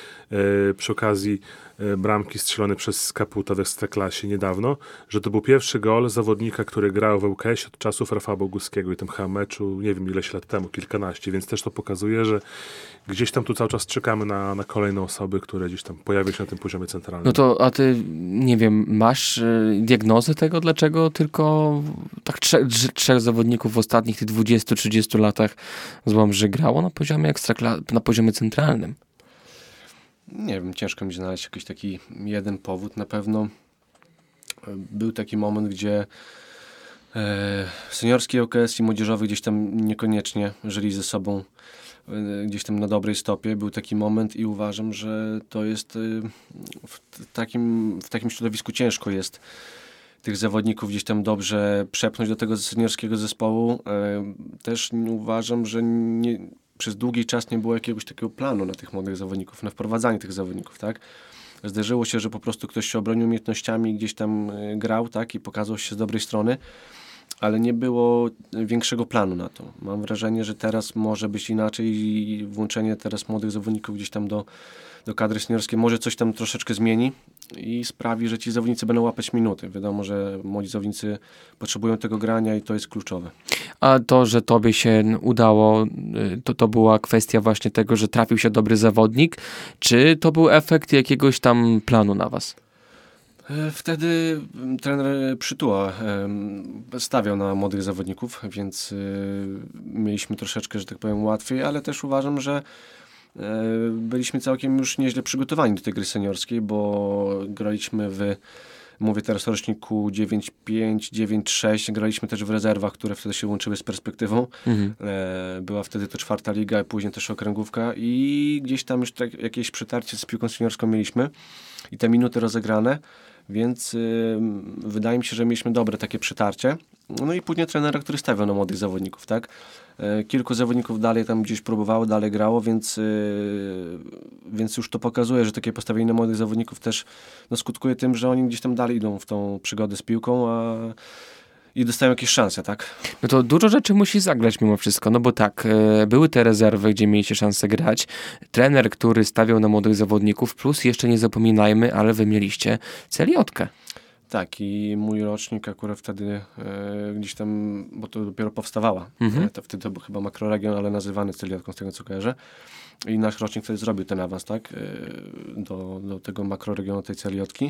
e, przy okazji e, bramki strzelone przez Kaputa w Ekstraklasie niedawno, że to był pierwszy gol zawodnika, który grał w L K S od czasów Rafała Boguskiego i tym chyba meczu, nie wiem ileś lat temu, kilkanaście, więc też to pokazuje, że gdzieś tam tu cały czas czekamy na, na kolejne osoby, które gdzieś tam pojawią się na tym poziomie centralnym. No to, a ty, nie wiem, masz y, diagnozę tego, dlaczego tylko tak trzech, trzech zawodników w ostatnich tych dwudziestu trzydziestu latach z Łomży grało na poziomie ekstrakla- na poziomie centralnym? Nie wiem, ciężko mi znaleźć jakiś taki jeden powód. Na pewno był taki moment, gdzie e, seniorski L K S i młodzieżowy gdzieś tam niekoniecznie żyli ze sobą e, gdzieś tam na dobrej stopie. Był taki moment i uważam, że to jest e, w takim, w takim środowisku ciężko jest tych zawodników gdzieś tam dobrze przepchnąć do tego seniorskiego zespołu. E, też uważam, że nie przez długi czas nie było jakiegoś takiego planu na tych młodych zawodników, na wprowadzanie tych zawodników, tak? Zdarzyło się, że po prostu ktoś się obronił umiejętnościami, gdzieś tam grał, tak? I pokazał się z dobrej strony, ale nie było większego planu na to. Mam wrażenie, że teraz może być inaczej i włączenie teraz młodych zawodników gdzieś tam do, do kadry seniorskiej może coś tam troszeczkę zmieni i sprawi, że ci zawodnicy będą łapać minuty. Wiadomo, że młodzi zawodnicy potrzebują tego grania i to jest kluczowe. A to, że tobie się udało, to, to była kwestia właśnie tego, że trafił się dobry zawodnik, czy to był efekt jakiegoś tam planu na was? Wtedy trener Przytuła stawiał na młodych zawodników, więc mieliśmy troszeczkę, że tak powiem, łatwiej, ale też uważam, że byliśmy całkiem już nieźle przygotowani do tej gry seniorskiej, bo graliśmy w, mówię teraz o roczniku dziewięć pięć, dziewięć sześć, graliśmy też w rezerwach, które wtedy się łączyły z perspektywą. Mhm. Była wtedy to czwarta liga, a później też okręgówka i gdzieś tam już tak jakieś przetarcie z piłką seniorską mieliśmy i te minuty rozegrane, więc y, wydaje mi się, że mieliśmy dobre takie przytarcie. No i później trenera, który stawiał na młodych zawodników, tak? Y, kilku zawodników dalej tam gdzieś próbowało, dalej grało, więc, y, więc już to pokazuje, że takie postawienie na młodych zawodników też no, skutkuje tym, że oni gdzieś tam dalej idą w tą przygodę z piłką, a i dostają jakieś szanse, tak? No to dużo rzeczy musi zagrać mimo wszystko, no bo tak, e, były te rezerwy, gdzie mieliście szansę grać, trener, który stawiał na młodych zawodników, plus jeszcze nie zapominajmy, ale wy mieliście celiotkę. Tak, i mój rocznik akurat wtedy e, gdzieś tam, bo to dopiero powstawała, mhm. e, to wtedy to był chyba makroregion, ale nazywany celiotką z tego co kojarzę. I nasz rocznik wtedy zrobił ten awans, tak? E, do, do tego makroregionu tej celiotki.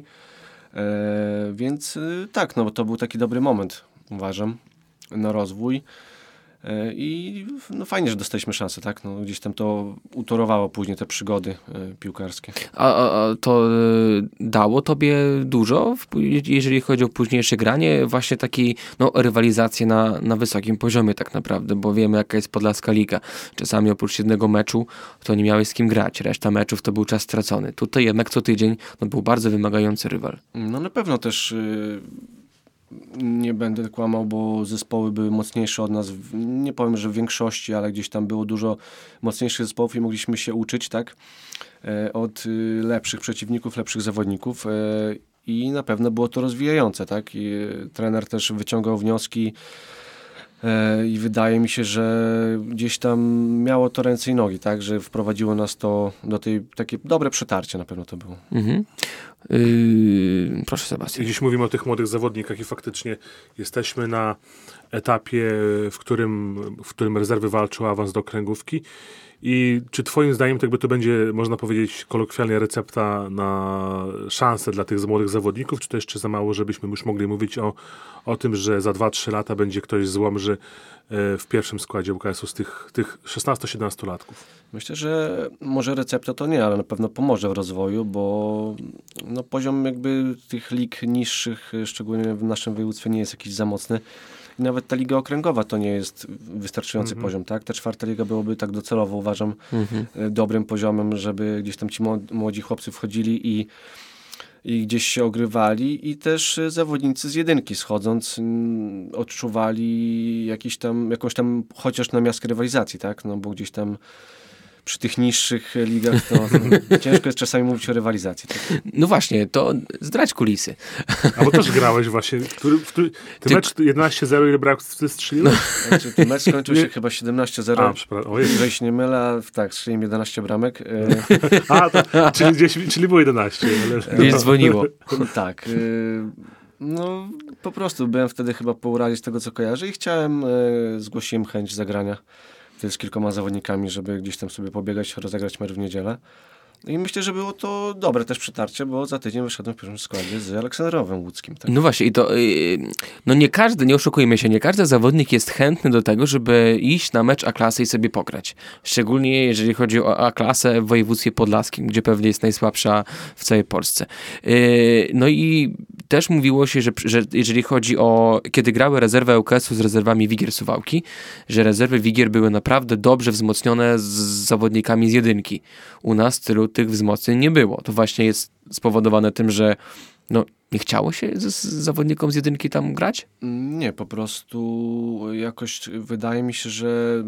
E, więc e, tak, no bo to był taki dobry moment, uważam, na rozwój e, i no fajnie, że dostaliśmy szansę, tak? No, gdzieś tam to utorowało później te przygody e, piłkarskie. A, a, a to e, dało tobie dużo, w, jeżeli chodzi o późniejsze granie, właśnie takiej no, rywalizację na, na wysokim poziomie tak naprawdę, bo wiemy jaka jest Podlaska Liga. Czasami oprócz jednego meczu to nie miałeś z kim grać, reszta meczów to był czas stracony. Tutaj jednak co tydzień no, był bardzo wymagający rywal. No na pewno też y- nie będę kłamał, bo zespoły były mocniejsze od nas. Nie powiem, że w większości, ale gdzieś tam było dużo mocniejszych zespołów i mogliśmy się uczyć, tak? E, od y, lepszych przeciwników, lepszych zawodników. E, I na pewno było to rozwijające, tak? I y, trener też wyciągał wnioski e, i wydaje mi się, że gdzieś tam miało to ręce i nogi, tak? Że wprowadziło nas to do tej, takie dobre przetarcie na pewno to było. Mhm. Yy, proszę Sebastian. Dziś mówimy o tych młodych zawodnikach i faktycznie jesteśmy na etapie, w którym, w którym rezerwy walczą o awans do okręgówki. I czy twoim zdaniem to jakby to będzie, można powiedzieć, kolokwialnie recepta na szansę dla tych młodych zawodników, czy to jeszcze za mało, żebyśmy już mogli mówić o, o tym, że za dwa trzy lata będzie ktoś z Łomży w pierwszym składzie U K S-u z tych, tych szesnasto-siedemnastolatków? Myślę, że może recepta to nie, ale na pewno pomoże w rozwoju, bo no, poziom jakby tych lig niższych, szczególnie w naszym województwie, nie jest jakiś za mocny. I nawet ta liga okręgowa to nie jest wystarczający mm-hmm. poziom, tak? Ta czwarta liga byłoby tak docelowo, uważam, mm-hmm. dobrym poziomem, żeby gdzieś tam ci młodzi chłopcy wchodzili i, i gdzieś się ogrywali i też zawodnicy z jedynki schodząc m, odczuwali jakiś tam, jakąś tam chociaż namiastkę rywalizacji, tak? No bo gdzieś tam przy tych niższych ligach to, to ciężko jest czasami mówić o rywalizacji. Tak? No właśnie, to zdradź kulisy. A bo też grałeś właśnie. Który, w który, ty Ty... mecz jedenaście zero, ile brak ty strzeliłeś? No. Znaczy, ten mecz skończył się chyba siedemnaście zero. A, przepraszam. Jeżeli się nie mylę, tak, strzeliłem jedenaście bramek. A, to, czyli, gdzieś, czyli było jedenaście. Ale... Gdzieś dzwoniło. Tak. No, po prostu byłem wtedy chyba po urazie z tego, co kojarzę i chciałem, zgłosiłem chęć zagrania z kilkoma zawodnikami, żeby gdzieś tam sobie pobiegać, rozegrać mecz w niedzielę. I myślę, że było to dobre też przetarcie, bo za tydzień wyszedłem w pierwszym składzie z Aleksandrowem Łódzkim. Tak? No właśnie, i to yy, no nie każdy, nie oszukujmy się, nie każdy zawodnik jest chętny do tego, żeby iść na mecz A-klasy i sobie pograć. Szczególnie jeżeli chodzi o A-klasę w województwie podlaskim, gdzie pewnie jest najsłabsza w całej Polsce. Yy, no i też mówiło się, że, że jeżeli chodzi o, kiedy grały rezerwy U K S-u z rezerwami Wigier Suwałki, że rezerwy Wigier były naprawdę dobrze wzmocnione z zawodnikami z jedynki. U nas tylu tych wzmocnień nie było. To właśnie jest spowodowane tym, że no, nie chciało się z, z zawodnikom z jedynki tam grać? Nie, po prostu jakoś wydaje mi się, że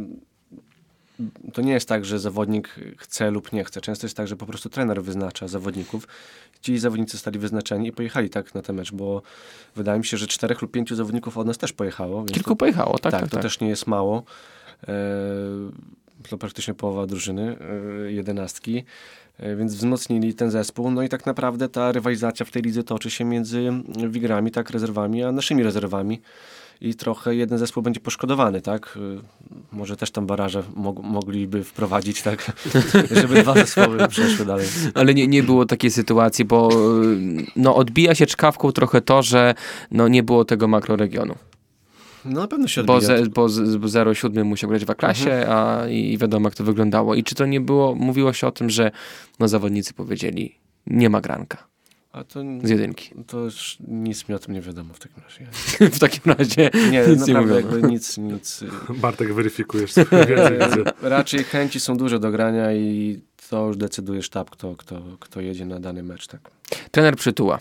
to nie jest tak, że zawodnik chce lub nie chce. Często jest tak, że po prostu trener wyznacza zawodników. Ci zawodnicy zostali wyznaczeni i pojechali tak na ten mecz, bo wydaje mi się, że czterech lub pięciu zawodników od nas też pojechało. Kilku to, pojechało, tak, tak. tak to tak. też nie jest mało. E, to praktycznie połowa drużyny, e, jedenastki. Więc wzmocnili ten zespół. No i tak naprawdę ta rywalizacja w tej lidze toczy się między Wigrami, tak, rezerwami, a naszymi rezerwami. i trochę jeden zespół będzie poszkodowany, tak? Może też tam baraże mog- mogliby wprowadzić, tak? Żeby dwa zespoły przeszły dalej. Ale nie, nie było takiej sytuacji, bo no, odbija się czkawką trochę to, że no, nie było tego makroregionu. No na pewno się odbija. Bo, ze, bo, z, bo zero siedem musiał grać w A-klasie, mhm. a i wiadomo jak to wyglądało. I czy to nie było, mówiło się o tym, że no, zawodnicy powiedzieli, nie ma granka. A to, z jedynki. To już nic mi o tym nie wiadomo w takim razie. W takim razie nie, nic naprawdę nie jakby nic, nic. Bartek, weryfikujesz sobie więcej. Raczej chęci są duże do grania i to już decyduje sztab, kto, kto, kto jedzie na dany mecz. Tak. Trener Przytuła.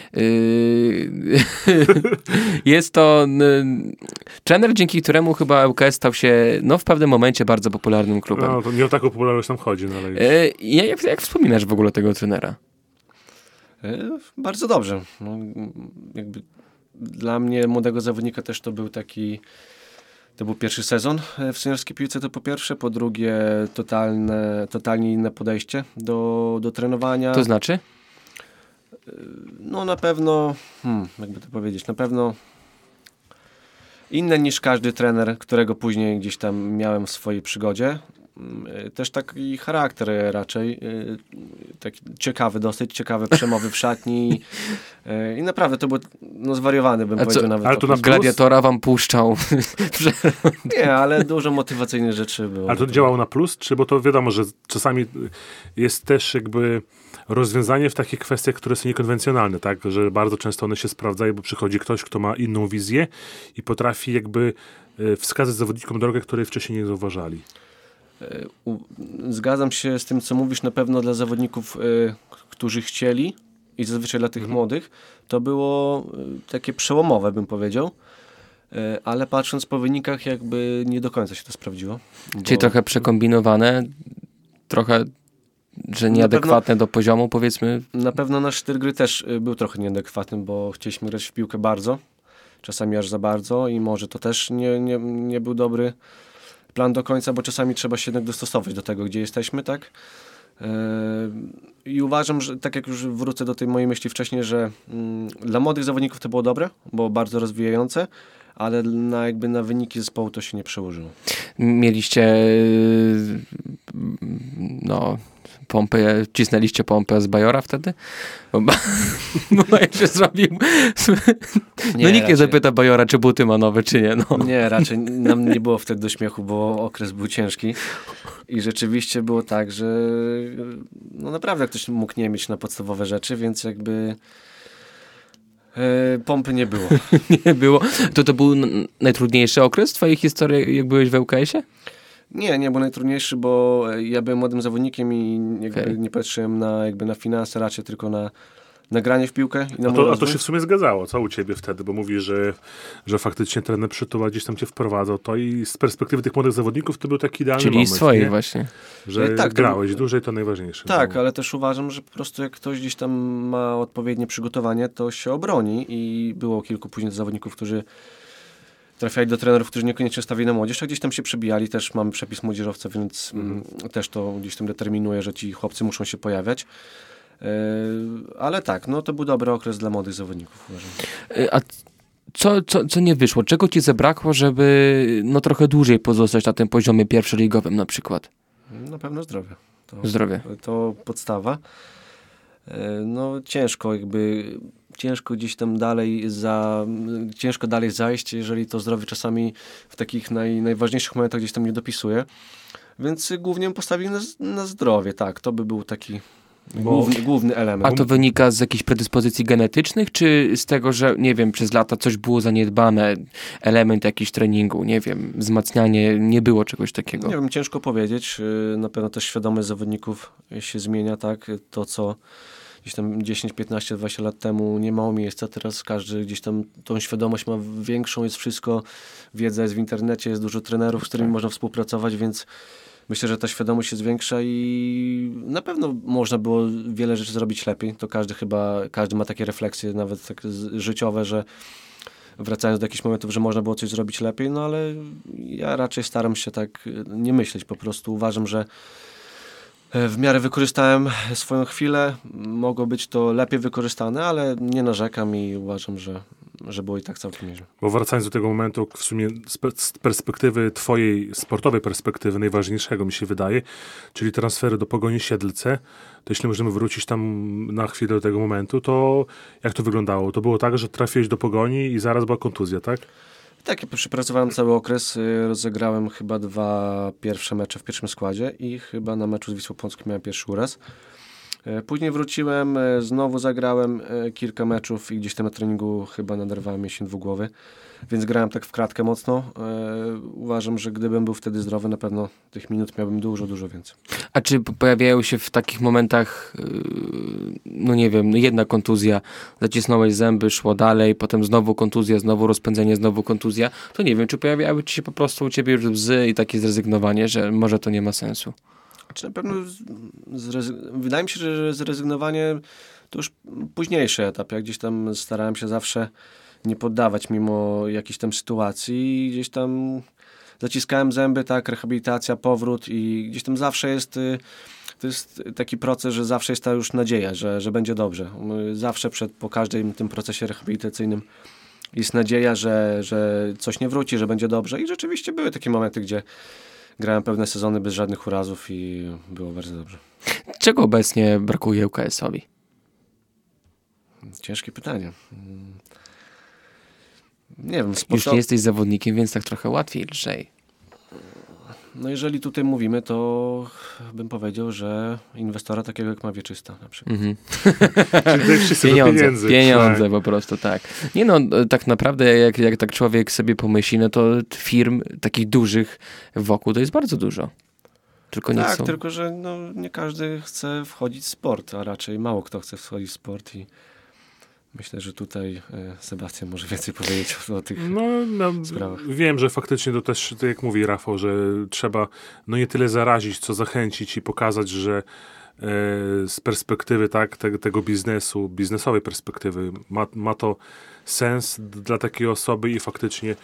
Jest to trener, dzięki któremu chyba ŁKS stał się no, w pewnym momencie bardzo popularnym klubem. No, to nie o taką popularność tam chodzi. No, ale już... jak, jak wspominasz w ogóle tego trenera? Bardzo dobrze. No, jakby dla mnie, młodego zawodnika, też to był taki, to był pierwszy sezon w seniorskiej piłce, to po pierwsze, po drugie totalne, totalnie inne podejście do, do trenowania. To znaczy? No na pewno, hmm, jakby to powiedzieć, na pewno inne niż każdy trener, którego później gdzieś tam miałem w swojej przygodzie. Też taki charakter raczej, taki ciekawy, dosyć ciekawe przemowy w szatni i naprawdę to był no, zwariowany, bym A powiedział co, nawet. Ale to na Gladiatora wam puszczał. Nie, ale dużo motywacyjnych rzeczy było. Ale to działało na plus? Czy, bo to wiadomo, że czasami jest też jakby rozwiązanie w takich kwestiach, które są niekonwencjonalne, tak? Że bardzo często one się sprawdzają, bo przychodzi ktoś, kto ma inną wizję i potrafi jakby wskazać zawodnikom drogę, której wcześniej nie zauważali. Zgadzam się z tym, co mówisz. Na pewno dla zawodników, y, którzy chcieli i zazwyczaj dla tych mhm. młodych, to było y, takie przełomowe, bym powiedział. Y, ale patrząc po wynikach, jakby nie do końca się to sprawdziło. Czyli bo... trochę przekombinowane, trochę, że nieadekwatne pewno, do poziomu, powiedzmy. Na pewno nasz styl gry też y, był trochę nieadekwatny, bo chcieliśmy grać w piłkę bardzo, czasami aż za bardzo i może to też nie, nie, nie był dobry plan do końca, bo czasami trzeba się jednak dostosować do tego, gdzie jesteśmy, tak? Yy, I uważam, że tak jak już wrócę do tej mojej myśli wcześniej, że mm, dla młodych zawodników to było dobre, było bardzo rozwijające, ale na, jakby na wyniki zespołu to się nie przełożyło. Mieliście no pompę, cisnęliście pompę z Bajora wtedy? Bo, bo Bajor się zrobił. No nikt nie zapyta Bajora, czy buty ma nowe, czy nie. No. Nie, raczej nam nie było wtedy do śmiechu, bo okres był ciężki i rzeczywiście było tak, że no naprawdę ktoś mógł nie mieć na podstawowe rzeczy, więc jakby e, pompy nie było. Nie było. To to był najtrudniejszy okres w twojej historii, jak byłeś w ŁKS-ie? Nie, nie był najtrudniejszy, bo ja byłem młodym zawodnikiem i jakby okay. nie patrzyłem na, jakby na finanse, raczej tylko na, na granie w piłkę. I na a, to, a to się w sumie zgadzało, co u ciebie wtedy? Bo mówisz, że, że faktycznie trener Przytuła gdzieś tam cię wprowadzał. To i z perspektywy tych młodych zawodników to był taki idealny Czyli moment. Czyli swojej nie? właśnie. Że e, tak, grałeś to, dłużej, to najważniejsze. Tak, no. Ale też uważam, że po prostu jak ktoś gdzieś tam ma odpowiednie przygotowanie, to się obroni i było kilku później zawodników, którzy trafiali do trenerów, którzy niekoniecznie stawili na młodzież, a gdzieś tam się przebijali. Też mamy przepis młodzieżowca, więc mm. też to gdzieś tam determinuje, że ci chłopcy muszą się pojawiać. Yy, ale tak, no to był dobry okres dla młodych zawodników, uważam. A co, co, co nie wyszło? Czego ci zabrakło, żeby no trochę dłużej pozostać na tym poziomie pierwszoligowym na przykład? Na pewno zdrowie. To, zdrowie. To podstawa. Yy, no ciężko jakby... Ciężko gdzieś tam dalej za, ciężko dalej zajść, jeżeli to zdrowie czasami w takich naj, najważniejszych momentach gdzieś tam nie dopisuje. Więc głównie postawił na, na zdrowie, tak. To by był taki główny, główny element. A to wynika z jakichś predyspozycji genetycznych, czy z tego, że nie wiem, przez lata coś było zaniedbane, element jakiś treningu, nie wiem, wzmacnianie, nie było czegoś takiego? Nie wiem, ciężko powiedzieć. Na pewno też świadomość zawodników się zmienia, tak. To, co gdzieś tam dziesięć, piętnaście, dwadzieścia lat temu nie mało miejsca, teraz każdy gdzieś tam tą świadomość ma większą, jest wszystko, wiedza jest w internecie, jest dużo trenerów, z którymi można współpracować, więc myślę, że ta świadomość się zwiększa i na pewno można było wiele rzeczy zrobić lepiej. To każdy chyba, każdy ma takie refleksje, nawet tak życiowe, że wracając do jakichś momentów, że można było coś zrobić lepiej, no ale ja raczej staram się tak nie myśleć, po prostu uważam, że w miarę wykorzystałem swoją chwilę, mogło być to lepiej wykorzystane, ale nie narzekam i uważam, że że było i tak całkiem nieźle. Bo wracając do tego momentu, w sumie z pe- z perspektywy twojej sportowej perspektywy, najważniejszego mi się wydaje, czyli transfery do Pogoni Siedlce, to jeśli możemy wrócić tam na chwilę do tego momentu, to jak to wyglądało? To było tak, że trafiłeś do Pogoni i zaraz była kontuzja, tak? Tak, ja przepracowałem cały okres, y, rozegrałem chyba dwa pierwsze mecze w pierwszym składzie i chyba na meczu z Wisłą Płocką miałem pierwszy uraz. E, Później wróciłem, e, znowu zagrałem e, kilka meczów i gdzieś tam na treningu chyba naderwałem mięsień dwugłowy, więc grałem tak w kratkę mocno. E, Uważam, że gdybym był wtedy zdrowy, na pewno tych minut miałbym dużo, dużo więcej. A czy p- pojawiają się w takich momentach, yy, no nie wiem, no jedna kontuzja, zacisnąłeś zęby, szło dalej, potem znowu kontuzja, znowu rozpędzenie, znowu kontuzja, to nie wiem, czy pojawiały ci się po prostu u ciebie już łzy i takie zrezygnowanie, że może to nie ma sensu? Czy na pewno z- zrezy- wydaje mi się, że zrezygnowanie to już późniejszy etap. Ja gdzieś tam starałem się zawsze nie poddawać mimo jakiejś tam sytuacji i gdzieś tam zaciskałem zęby, tak, rehabilitacja, powrót i gdzieś tam zawsze jest, y, to jest taki proces, że zawsze jest ta już nadzieja, że, że będzie dobrze. My zawsze przed, po każdym tym procesie rehabilitacyjnym jest nadzieja, że, że coś nie wróci, że będzie dobrze i rzeczywiście były takie momenty, gdzie grałem pewne sezony bez żadnych urazów i było bardzo dobrze. Czego obecnie brakuje U K S-owi? Ciężkie pytanie. Mm. Nie wiem, Już sposób... nie jesteś zawodnikiem, więc tak trochę łatwiej, lżej. No jeżeli tutaj mówimy, to bym powiedział, że inwestora takiego jak ma Wieczysta na przykład. Mhm. Czyli tutaj wszyscy do Pieniądze, pieniędzy. pieniądze Tak. po prostu, tak. Nie no, tak naprawdę jak, jak tak człowiek sobie pomyśli, no to firm takich dużych wokół to jest bardzo dużo. Tylko nie Tak, są. tylko że no, nie każdy chce wchodzić w sport, a raczej mało kto chce wchodzić w sport i myślę, że tutaj e, Sebastian może więcej powiedzieć o, o tych No, no sprawach. wiem, że faktycznie to też, tak jak mówi Rafał, że trzeba no nie tyle zarazić, co zachęcić i pokazać, że e, z perspektywy tak, te, tego biznesu, biznesowej perspektywy ma, ma to sens d- dla takiej osoby i faktycznie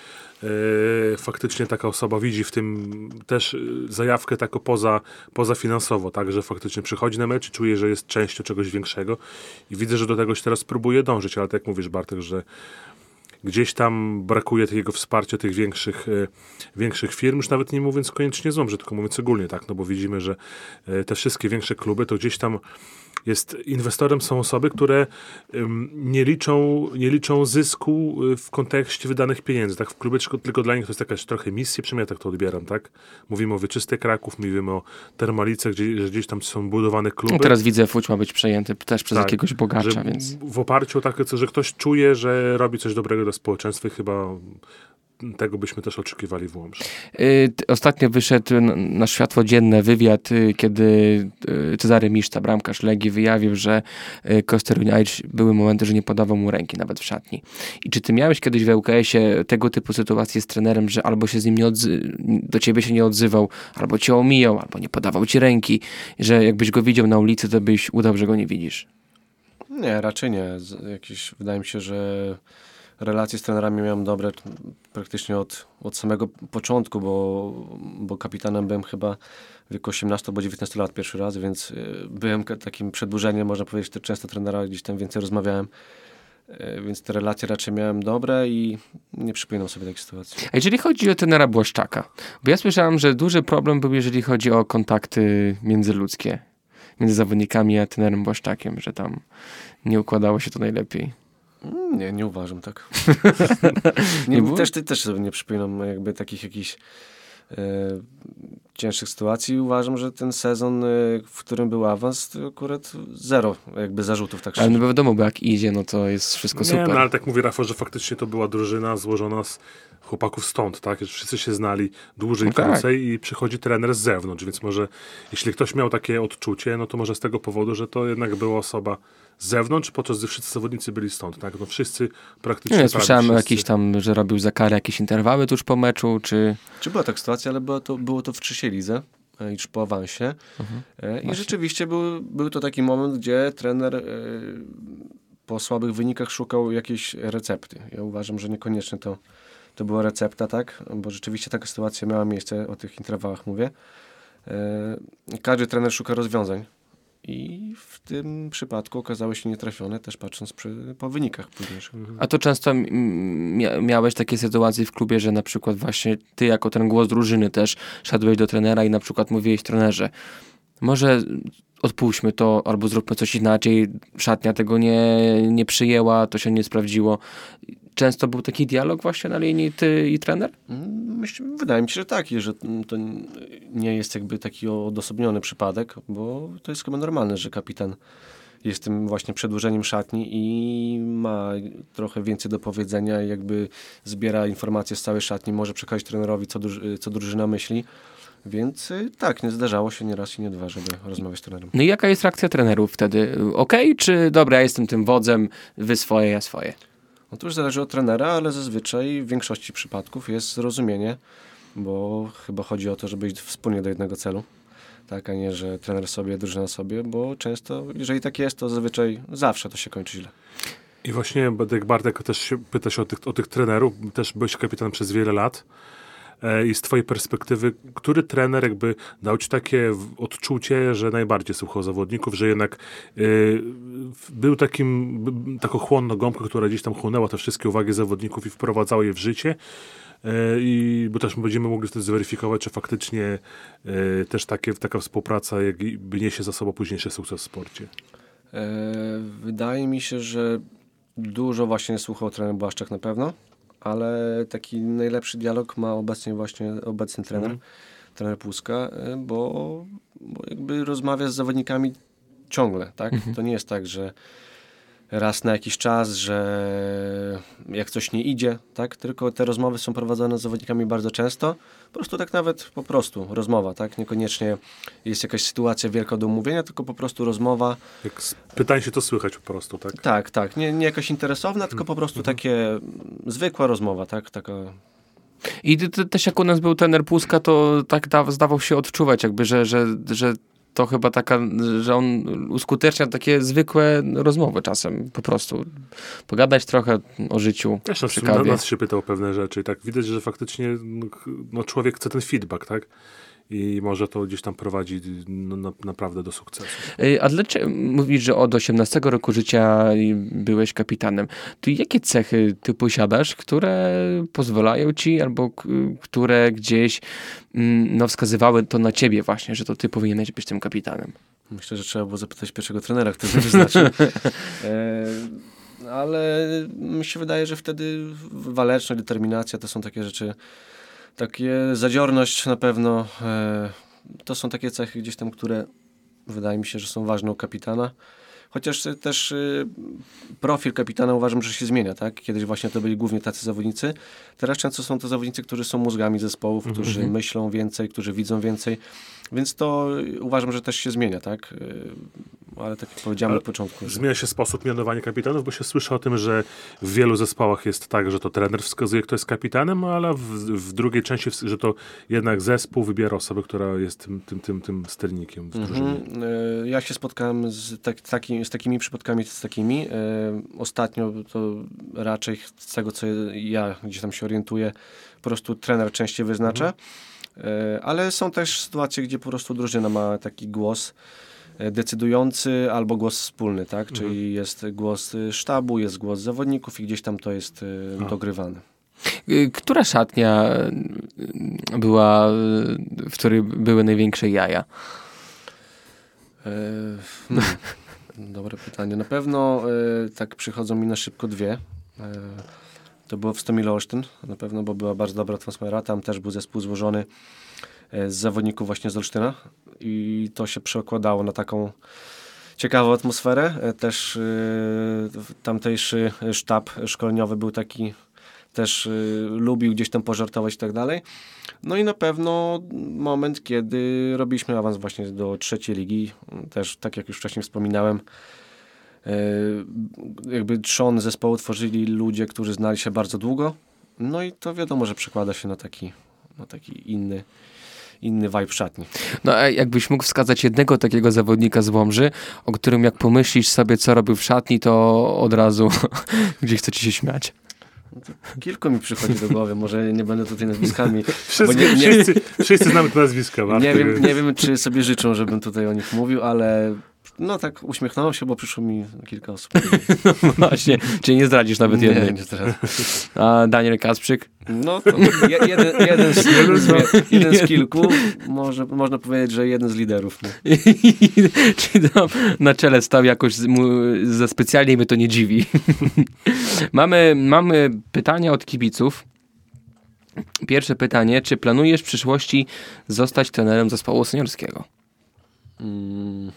e, faktycznie taka osoba widzi w tym też e, zajawkę taką poza, pozafinansowo, tak, że faktycznie przychodzi na mecz i czuje, że jest częścią czegoś większego i widzę, że do tego się teraz próbuje dążyć, ale tak jak mówisz, Bartek, że gdzieś tam brakuje takiego wsparcia tych większych, e, większych firm, już nawet nie mówiąc koniecznie złą, że tylko mówiąc ogólnie, tak, no bo widzimy, że e, te wszystkie większe kluby, to gdzieś tam jest, inwestorem są osoby, które ym, nie, liczą, nie liczą zysku y, w kontekście wydanych pieniędzy, tak, w klubie, tylko, tylko dla nich to jest jakaś trochę misja, przynajmniej ja tak to odbieram, tak, mówimy o Wieczyste Kraków, mówimy o Termalice, gdzie, że gdzieś tam są budowane kluby. No teraz widzę, Fuć ma być przejęty też przez Tak, jakiegoś bogacza, że więc... w oparciu o takie, co, że ktoś czuje, że robi coś dobrego dla społeczeństwa i chyba tego byśmy też oczekiwali w Łomży. Y, t- Ostatnio wyszedł n- na światło dzienne wywiad, y, kiedy y, Cezary Miszta, bramkarz Legii, wyjawił, że y, Kosteriuniajcz były momenty, że nie podawał mu ręki nawet w szatni. I czy ty miałeś kiedyś w L K S-ie tego typu sytuacje z trenerem, że albo się z nim nie odzy- do ciebie się nie odzywał, albo cię omijał, albo nie podawał ci ręki, że jakbyś go widział na ulicy, to byś udał, że go nie widzisz? Nie, raczej nie. Z- Jakieś, wydaje mi się, że relacje z trenerami miałem dobre t- praktycznie od, od samego początku, bo, bo kapitanem byłem chyba w wieku osiemnastu albo dziewiętnastu lat pierwszy raz, więc y, byłem ka- takim przedłużeniem, można powiedzieć, że często trenera gdzieś tam więcej rozmawiałem, y, więc te relacje raczej miałem dobre i nie przypominam sobie takiej sytuacji. A jeżeli chodzi o trenera Błaszczaka, bo ja słyszałem, że duży problem był, jeżeli chodzi o kontakty międzyludzkie między zawodnikami a trenerem Błaszczakiem, że tam nie układało się to najlepiej. Nie, nie uważam tak. Nie nie, było? też, ty, też sobie nie przypominam jakby takich jakichś e, cięższych sytuacji. Uważam, że ten sezon, e, w którym był awans, to akurat zero jakby zarzutów tak Ale szczerze. no wiadomo, bo jak idzie, no to jest wszystko Nie, super. no ale tak mówi Rafał, że faktycznie to była drużyna złożona z chłopaków stąd, tak? Że wszyscy się znali dłużej i No tak. krócej i przychodzi trener z zewnątrz, więc może jeśli ktoś miał takie odczucie, no to może z tego powodu, że to jednak była osoba z zewnątrz, podczas gdy wszyscy zawodnicy byli stąd, tak? No wszyscy praktycznie... Nie, prawie słyszałem wszyscy. jakiś tam, że robił za karę jakieś interwały tuż po meczu, czy... Czy była tak sytuacja, ale było to, było to w trzeciej lidze, e, już po awansie. E, I rzeczywiście był, był to taki moment, gdzie trener e, po słabych wynikach szukał jakiejś recepty. Ja uważam, że niekoniecznie to, to była recepta, tak? Bo rzeczywiście taka sytuacja miała miejsce, o tych interwałach mówię. E, każdy trener szuka rozwiązań. i w tym przypadku okazały się nietrafione, też patrząc przy, po wynikach późniejszych. A to często mia- miałeś takie sytuacje w klubie, że na przykład właśnie ty jako ten głos drużyny też szedłeś do trenera i na przykład mówiłeś trenerze, może odpuśćmy to, albo zróbmy coś inaczej, szatnia tego nie, nie przyjęła, to się nie sprawdziło. Często był taki dialog właśnie na linii ty i trener? Myślę, wydaje mi się, że tak, i że to nie jest jakby taki odosobniony przypadek, bo to jest chyba normalne, że kapitan jest tym właśnie przedłużeniem szatni i ma trochę więcej do powiedzenia, jakby zbiera informacje z całej szatni, może przekazać trenerowi, co, druż- co drużyna myśli. Więc tak, nie zdarzało się nie raz i nie dwa, żeby rozmawiać z trenerem. No i jaka jest reakcja trenerów wtedy? Okej, czy dobra, ja jestem tym wodzem, wy swoje, ja swoje? No to już zależy od trenera, ale zazwyczaj w większości przypadków jest zrozumienie, bo chyba chodzi o to, żeby iść wspólnie do jednego celu, tak, a nie, że trener sobie, drużyna sobie, bo często, jeżeli tak jest, to zazwyczaj zawsze to się kończy źle. I właśnie, jak Bartek też się pyta się o tych, o tych trenerów, też byłeś kapitanem przez wiele lat. I z twojej perspektywy, który trener jakby dał ci takie odczucie, że najbardziej słuchał zawodników, że jednak y, był takim, taką chłonną gąbką, która gdzieś tam chłonęła te wszystkie uwagi zawodników i wprowadzała je w życie. Y, i bo też będziemy mogli wtedy zweryfikować, czy faktycznie y, też takie, taka współpraca jakby niesie za sobą późniejszy sukces w sporcie. E, wydaje mi się, że dużo właśnie słuchał trener Błaszczak na pewno, ale taki najlepszy dialog ma obecnie właśnie obecny trener, mm. trener Puska, bo, bo jakby rozmawia z zawodnikami ciągle, tak? Mm-hmm. To nie jest tak, że raz na jakiś czas, że jak coś nie idzie, tak? Tylko te rozmowy są prowadzone z zawodnikami bardzo często. Po prostu tak nawet po prostu rozmowa, tak? Niekoniecznie jest jakaś sytuacja wielka do omówienia, tylko po prostu rozmowa. Jak pytań się to słychać po prostu, tak? Tak, tak. Nie, nie jakaś interesowna, tylko po prostu takie zwykła rozmowa, tak? Taka... I ty, ty, też jak u nas był trener Puska, to tak da, zdawał się odczuwać jakby, że, że, że to chyba taka, że on uskutecznia takie zwykłe rozmowy czasem, po prostu. Pogadać trochę o życiu Też przy kawie. Na nas się pytał o pewne rzeczy i tak widać, że faktycznie no, człowiek chce ten feedback, tak? I może to gdzieś tam prowadzi no, na, naprawdę do sukcesu. A dlaczego mówisz, że od osiemnastego roku życia byłeś kapitanem? To jakie cechy ty posiadasz, które pozwalają ci, albo k- które gdzieś no, wskazywały to na ciebie właśnie, że to ty powinieneś być tym kapitanem? Myślę, że trzeba było zapytać pierwszego trenera, który to wyznaczył. e, ale mi się wydaje, że wtedy waleczność, determinacja to są takie rzeczy, takie zadziorność na pewno, e, to są takie cechy gdzieś tam, które wydaje mi się, że są ważne u kapitana. Chociaż też y, profil kapitana uważam, że się zmienia, tak? Kiedyś właśnie to byli głównie tacy zawodnicy. Teraz często są to zawodnicy, którzy są mózgami zespołów, mm-hmm. którzy myślą więcej, którzy widzą więcej. Więc to uważam, że też się zmienia, tak? Y, ale tak jak powiedziałem ale na początku. Że... Zmienia się sposób mianowania kapitanów, bo się słyszy o tym, że w wielu zespołach jest tak, że to trener wskazuje, kto jest kapitanem, ale w, w drugiej części, że to jednak zespół wybiera osobę, która jest tym, tym, tym, tym sternikiem w drużynie. Mm-hmm. Y, ja się spotkałem z, tak, taki, z takimi przypadkami, z takimi. Y, ostatnio to raczej z tego, co ja gdzieś tam się orientuję, po prostu trener częściej wyznacza. Mm-hmm. Y, ale są też sytuacje, gdzie po prostu drużyna ma taki głos decydujący albo głos wspólny, tak? Mhm. Czyli jest głos sztabu, jest głos zawodników i gdzieś tam to jest A. dogrywane. Która szatnia była, w której były największe jaja? E, no, dobre pytanie. Na pewno e, tak przychodzą mi na szybko dwie. E, to było w Stomil Olsztyn, na pewno, bo była bardzo dobra atmosfera. Tam też był zespół złożony z zawodników właśnie z Olsztyna i to się przekładało na taką ciekawą atmosferę. Też y, tamtejszy sztab szkoleniowy był taki, też y, lubił gdzieś tam pożartować i tak dalej. No i na pewno moment, kiedy robiliśmy awans właśnie do trzeciej ligi, też tak jak już wcześniej wspominałem, y, jakby trzon zespołu tworzyli ludzie, którzy znali się bardzo długo. No i to wiadomo, że przekłada się na taki, na taki inny inny vibe szatni. No a jakbyś mógł wskazać jednego takiego zawodnika z Łomży, o którym jak pomyślisz sobie, co robił w szatni, to od razu gdzieś chce ci się śmiać. Kilku mi przychodzi do głowy, może nie będę tutaj nazwiskami. Wszyscy, nie, nie, wszyscy, wszyscy znamy te nazwiska. Nie wiem, nie wiem, czy sobie życzą, żebym tutaj o nich mówił, ale No tak uśmiechnąłem się, bo przyszło mi kilka osób. No właśnie, czyli nie zdradzisz nawet jednej. Nie, nie zdradzę. A Daniel Kasprzyk? No to je, jeden, jeden, z, jeden z kilku, może, można powiedzieć, że jeden z liderów. Nie? Czyli tam na czele stał jakoś z- mu, za specjalnie, mnie to nie dziwi. mamy, mamy pytania od kibiców. Pierwsze pytanie, czy planujesz w przyszłości zostać trenerem zespołu seniorskiego? Mm.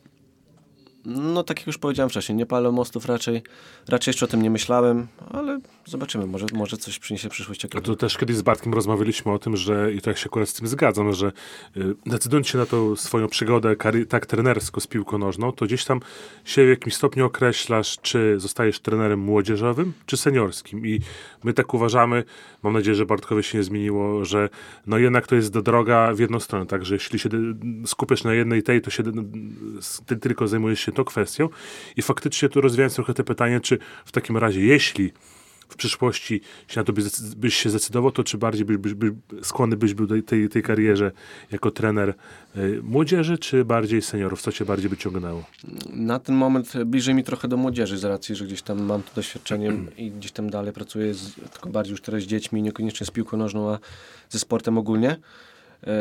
No tak jak już powiedziałem wcześniej, nie palę mostów raczej. Raczej jeszcze o tym nie myślałem, ale zobaczymy, może, może coś przyniesie przyszłość A ciekawego. tu też kiedyś z Bartkiem rozmawialiśmy o tym, że i to ja się akurat z tym zgadzam, że y, decydując się na tą swoją przygodę kary, tak trenerską z piłką nożną, to gdzieś tam się w jakimś stopniu określasz, czy zostajesz trenerem młodzieżowym, czy seniorskim. I my tak uważamy, mam nadzieję, że Bartkowi się nie zmieniło, że no jednak to jest droga w jedną stronę, tak, że jeśli się de- skupiasz na jednej tej, to się de- ty tylko zajmujesz się tą kwestią. I faktycznie tu rozwijając trochę te pytanie, czy w takim razie, jeśli w przyszłości się na to byś, byś się zdecydował, to czy bardziej byś, byś, byś skłonny byś był do tej, tej karierze jako trener y, młodzieży, czy bardziej seniorów? Co cię bardziej by ciągnęło? Na ten moment bliżej mi trochę do młodzieży z racji, że gdzieś tam mam to doświadczenie i gdzieś tam dalej pracuję, z, tylko bardziej już teraz z dziećmi, niekoniecznie z piłką nożną, a ze sportem ogólnie. E,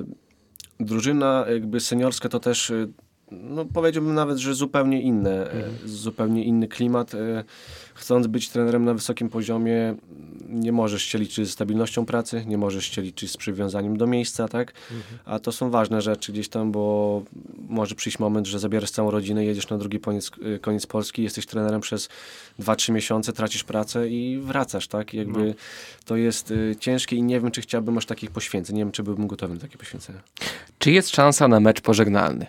drużyna jakby seniorska to też, e, no powiedziałbym nawet, że zupełnie inne, e, zupełnie inny klimat. E, chcąc być trenerem na wysokim poziomie, nie możesz się liczyć ze stabilnością pracy, nie możesz się liczyć z przywiązaniem do miejsca, tak? A to są ważne rzeczy gdzieś tam, bo może przyjść moment, że zabierasz całą rodzinę, jedziesz na drugi koniec, koniec Polski, jesteś trenerem przez dwa trzy miesiące, tracisz pracę i wracasz, tak? I jakby No. to jest y, ciężkie i nie wiem, czy chciałbym aż takich poświęceń. Nie wiem, czy byłbym gotowy na takie poświęcenia. Czy jest szansa na mecz pożegnalny?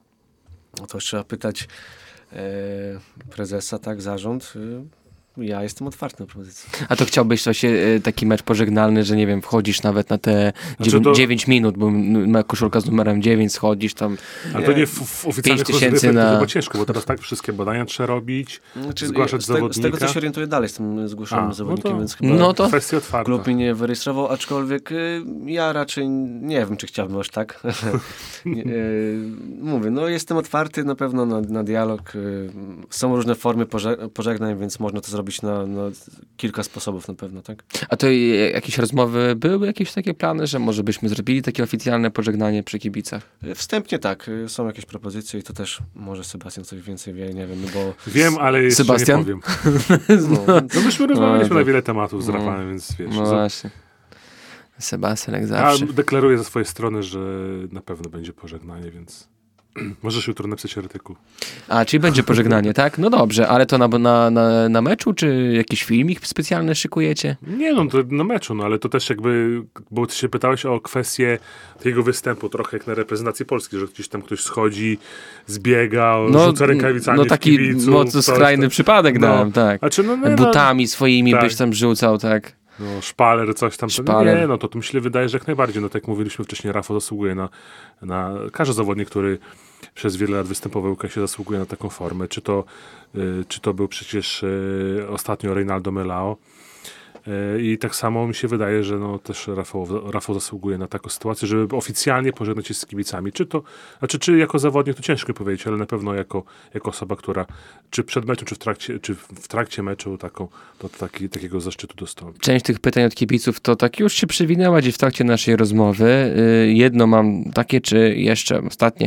No to trzeba pytać e, prezesa, tak, zarząd. Y, ja jestem otwarty na propozycję. A to chciałbyś to się, e, taki mecz pożegnalny, że nie wiem, wchodzisz nawet na te Znaczy to- dziewięć minut, bo m- ma koszulka z numerem dziewięć, schodzisz tam. Ale to nie w, w oficjalnych pięć tysięcy rozgrywkach, na- to chyba ciężko, bo teraz tak wszystkie badania trzeba robić, Znaczy, zgłaszać z, tego, z zawodnika. tego, co się orientuję, dalej jestem zgłoszonym A, no zawodnikiem, to- więc chyba No to Kwestia otwarta. klub mnie nie wyrejestrował, aczkolwiek y, ja raczej nie wiem, czy chciałbym aż tak. Nie, y, mówię, no jestem otwarty na pewno na, na dialog. Y, są różne formy poże- pożegnań, więc można to zrobić na, na kilka sposobów na pewno, tak? A to e, jakieś rozmowy, były jakieś takie plany, że może byśmy zrobili takie oficjalne pożegnanie przy kibicach? Y, Wstępnie tak, y, są jakieś propozycje i to też może Sebastian coś więcej wie, nie wiem, no bo Wiem, ale jeszcze Sebastian? nie powiem. no, No myśmy rozmawialiśmy to- na wiele tematów z no. Rafałem, więc wiesz. No za- właśnie. Sebastian jak Ja zawsze. deklaruję ze swojej strony, że na pewno będzie pożegnanie, więc możesz jutro napisać artykuł. A, czyli będzie pożegnanie, tak? No dobrze, ale to na, na, na, na meczu, czy jakiś filmik specjalny szykujecie? Nie no, to na meczu, no ale to też jakby, bo ty się pytałeś o kwestię tego występu, trochę jak na reprezentacji Polski, że gdzieś tam ktoś schodzi, zbiega, rzuca rękawicami no w taki kibiców, mocno coś skrajny tam. przypadek No. dałem, tak. Znaczy, no, nie, no, Butami swoimi tak. byś tam rzucał, tak. no, szpaler, coś tam. Szpaler. Nie, no to, to mi się wydaje, że jak najbardziej, no tak jak mówiliśmy wcześniej, Rafał zasługuje na, na każdy zawodnik, który przez wiele lat występował w się zasługuje na taką formę. Czy to, y, czy to był przecież y, ostatnio Reinaldo Melao. Y, I tak samo mi się wydaje, że no, też Rafał, Rafał zasługuje na taką sytuację, żeby oficjalnie pożegnać się z kibicami. Czy to, znaczy, czy jako zawodnik, to ciężko powiedzieć, ale na pewno jako, jako osoba, która czy przed meczem, czy w trakcie, czy w trakcie meczu taką, to taki, takiego zaszczytu dostąpi. Część tych pytań od kibiców to tak już się przewinęła gdzieś w trakcie naszej rozmowy. Y, Jedno mam takie, czy jeszcze ostatnie.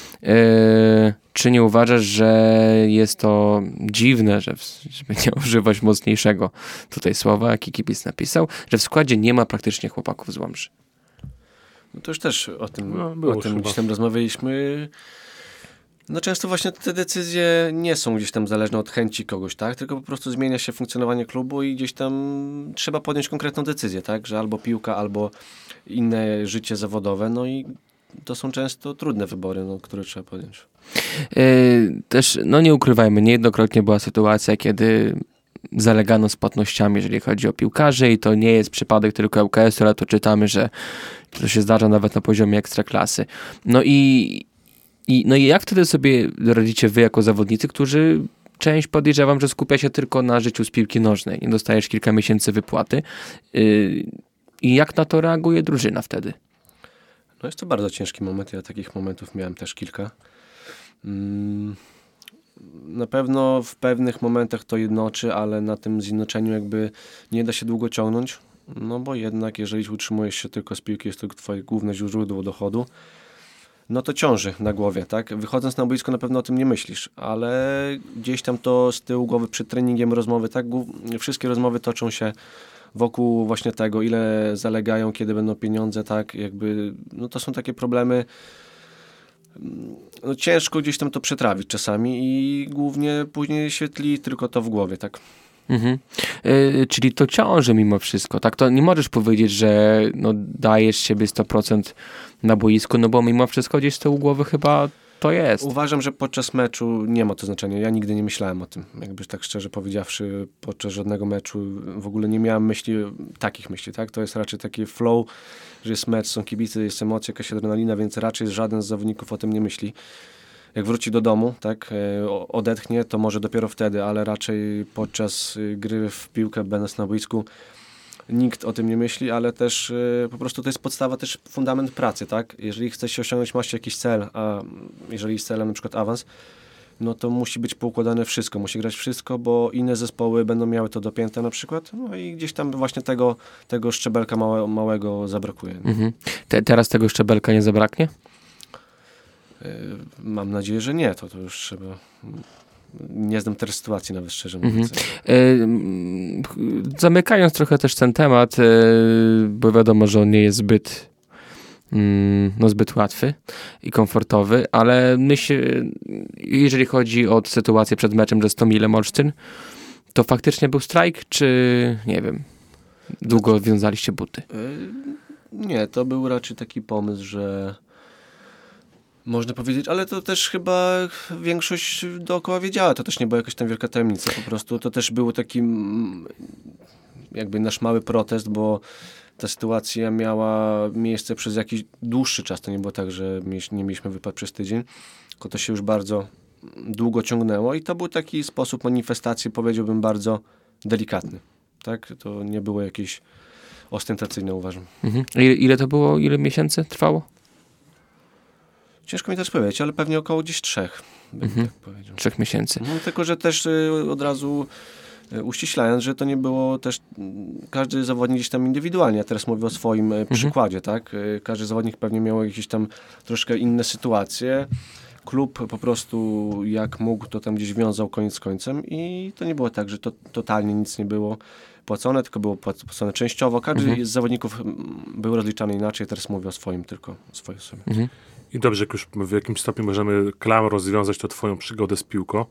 Y, Czy nie uważasz, że jest to dziwne, że w, żeby nie używać mocniejszego tutaj słowa, jaki kibic napisał, że w składzie nie ma praktycznie chłopaków z Łomży? no to już też o tym, No, było o tym chyba. gdzieś tam rozmawialiśmy. No często właśnie te decyzje nie są gdzieś tam zależne od chęci kogoś, tak? Tylko po prostu zmienia się funkcjonowanie klubu i gdzieś tam trzeba podjąć konkretną decyzję, tak? Że albo piłka, albo inne życie zawodowe, no i to są często trudne wybory, no, które trzeba podjąć. Yy, też, no nie ukrywajmy, niejednokrotnie była sytuacja, kiedy zalegano z płatnościami, jeżeli chodzi o piłkarzy i to nie jest przypadek tylko L K S-u, ale to czytamy, że to się zdarza nawet na poziomie ekstraklasy. No i, i, no i jak wtedy sobie radzicie wy jako zawodnicy, którzy część podejrzewam, że skupia się tylko na życiu z piłki nożnej, nie dostajesz kilka miesięcy wypłaty yy, i jak na to reaguje drużyna wtedy? No jest to bardzo ciężki moment, ja takich momentów miałem też kilka. Mm, na pewno w pewnych momentach to jednoczy, ale na tym zjednoczeniu jakby nie da się długo ciągnąć, no bo jednak jeżeli utrzymujesz się tylko z piłki, jest to twoje główne źródło dochodu, no to ciąży na głowie, tak? Wychodząc na boisko na pewno o tym nie myślisz, ale gdzieś tam to z tyłu głowy przed treningiem rozmowy, tak? Wszystkie rozmowy toczą się wokół właśnie tego, ile zalegają, kiedy będą pieniądze, tak? Jakby, no to są takie problemy, no ciężko gdzieś tam to przetrawić czasami i głównie później się tli tylko to w głowie, tak? Mhm. Yy, czyli to ciąży mimo wszystko, tak? To nie możesz powiedzieć, że no, dajesz siebie sto procent na boisku, no bo mimo wszystko gdzieś z tyłu głowy chyba to jest. Uważam, że podczas meczu nie ma to znaczenia. Ja nigdy nie myślałem o tym. Jakby tak szczerze powiedziawszy, podczas żadnego meczu w ogóle nie miałem myśli, takich myśli, tak? To jest raczej taki flow, że jest mecz, są kibice, jest emocja, jakaś adrenalina, więc raczej żaden z zawodników o tym nie myśli. Jak wróci do domu, tak, odetchnie, to może dopiero wtedy, ale raczej podczas gry w piłkę, będąc na boisku, nikt o tym nie myśli, ale też y, po prostu to jest podstawa, też fundament pracy, tak? Jeżeli chcesz się osiągnąć, masz jakiś cel, a jeżeli jest celem na przykład awans, no to musi być poukładane wszystko, musi grać wszystko, bo inne zespoły będą miały to dopięte na przykład, no i gdzieś tam właśnie tego, tego szczebelka małe, małego zabrakuje. Mhm. Te, teraz tego szczebelka nie zabraknie? Y, mam nadzieję, że nie, to, to już trzeba... Nie znam też sytuacji nawet szczerze mówiąc. Mhm. Yy, zamykając trochę też ten temat, yy, bo wiadomo, że on nie jest zbyt yy, no zbyt łatwy i komfortowy, ale myślę, jeżeli chodzi o sytuację przed meczem ze Stomilem Olsztyn, to faktycznie był strajk, czy nie wiem, długo wiązaliście buty? Yy, nie, to był raczej taki pomysł, że można powiedzieć, ale to też chyba większość dookoła wiedziała, to też nie była jakaś tam wielka tajemnica, po prostu to też był taki jakby nasz mały protest, bo ta sytuacja miała miejsce przez jakiś dłuższy czas, to nie było tak, że nie mieliśmy wypad przez tydzień, tylko to się już bardzo długo ciągnęło i to był taki sposób manifestacji, powiedziałbym, bardzo delikatny, tak, to nie było jakieś ostentacyjne, uważam. Mhm. Ile, ile to było, ile miesięcy trwało? Ciężko mi też powiedzieć, ale pewnie około gdzieś trzech, bym mhm. tak powiedział. Trzech miesięcy. No, tylko, że też y, od razu y, uściślając, że to nie było też, y, każdy zawodnik gdzieś tam indywidualnie, ja teraz mówię o swoim y, mhm. przykładzie, tak? Y, każdy zawodnik pewnie miał jakieś tam troszkę inne sytuacje. Klub po prostu jak mógł, to tam gdzieś wiązał koniec z końcem i to nie było tak, że to totalnie nic nie było płacone, tylko było płacone częściowo. Każdy mhm. z zawodników był rozliczany inaczej, teraz mówię o swoim, tylko o swojej osobie. Mhm. I dobrze, jak już w jakimś stopniu możemy klamrą rozwiązać to twoją przygodę z piłką,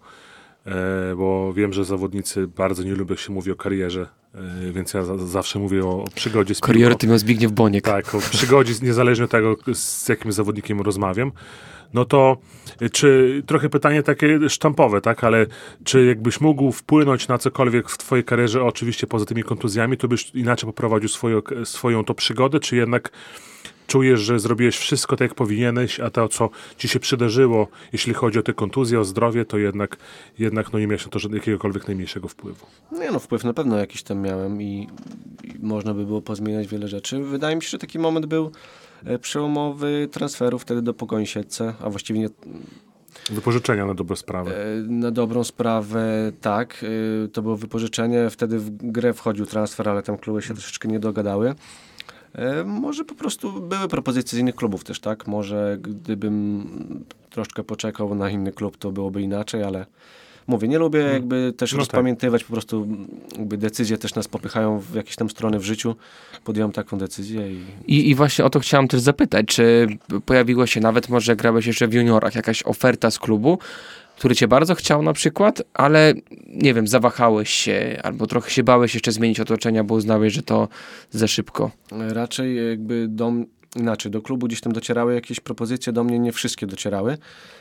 e, bo wiem, że zawodnicy bardzo nie lubią, jak się mówi o karierze, e, więc ja za, zawsze mówię o, o przygodzie z piłką. Karierę to miał Zbigniew Boniek. Tak, o przygodzie, niezależnie od tego, z jakim zawodnikiem rozmawiam. No to czy trochę pytanie takie sztampowe, tak, ale czy jakbyś mógł wpłynąć na cokolwiek w twojej karierze, oczywiście poza tymi kontuzjami, to byś inaczej poprowadził swoją, swoją to przygodę, czy jednak czujesz, że zrobiłeś wszystko tak, jak powinieneś, a to, co ci się przydarzyło, jeśli chodzi o te kontuzje, o zdrowie, to jednak, jednak no nie miałeś na to jakiegokolwiek najmniejszego wpływu? Nie no, wpływ na pewno jakiś tam miałem i, i można by było pozmieniać wiele rzeczy. Wydaje mi się, że taki moment był e, przełomowy transferu wtedy do Pogoni Siedlce, a właściwie nie... Wypożyczenia na dobrą sprawę. E, na dobrą sprawę, tak. E, to było wypożyczenie, wtedy w grę wchodził transfer, ale tam kluby się troszeczkę nie dogadały. E, może po prostu były propozycje z innych klubów też, tak? Może gdybym troszkę poczekał na inny klub, to byłoby inaczej, ale mówię, nie lubię jakby też no rozpamiętywać, tak. Po prostu jakby decyzje też nas popychają w jakieś tam strony w życiu. Podjąłem taką decyzję. I... I, I właśnie o to chciałem też zapytać, czy pojawiło się, nawet może grałeś jeszcze w juniorach, jakaś oferta z klubu, który cię bardzo chciał na przykład, ale nie wiem, zawahałeś się albo trochę się bałeś jeszcze zmienić otoczenia, bo uznałeś, że to za szybko. Raczej jakby do, inaczej, do klubu gdzieś tam docierały jakieś propozycje, do mnie nie wszystkie docierały.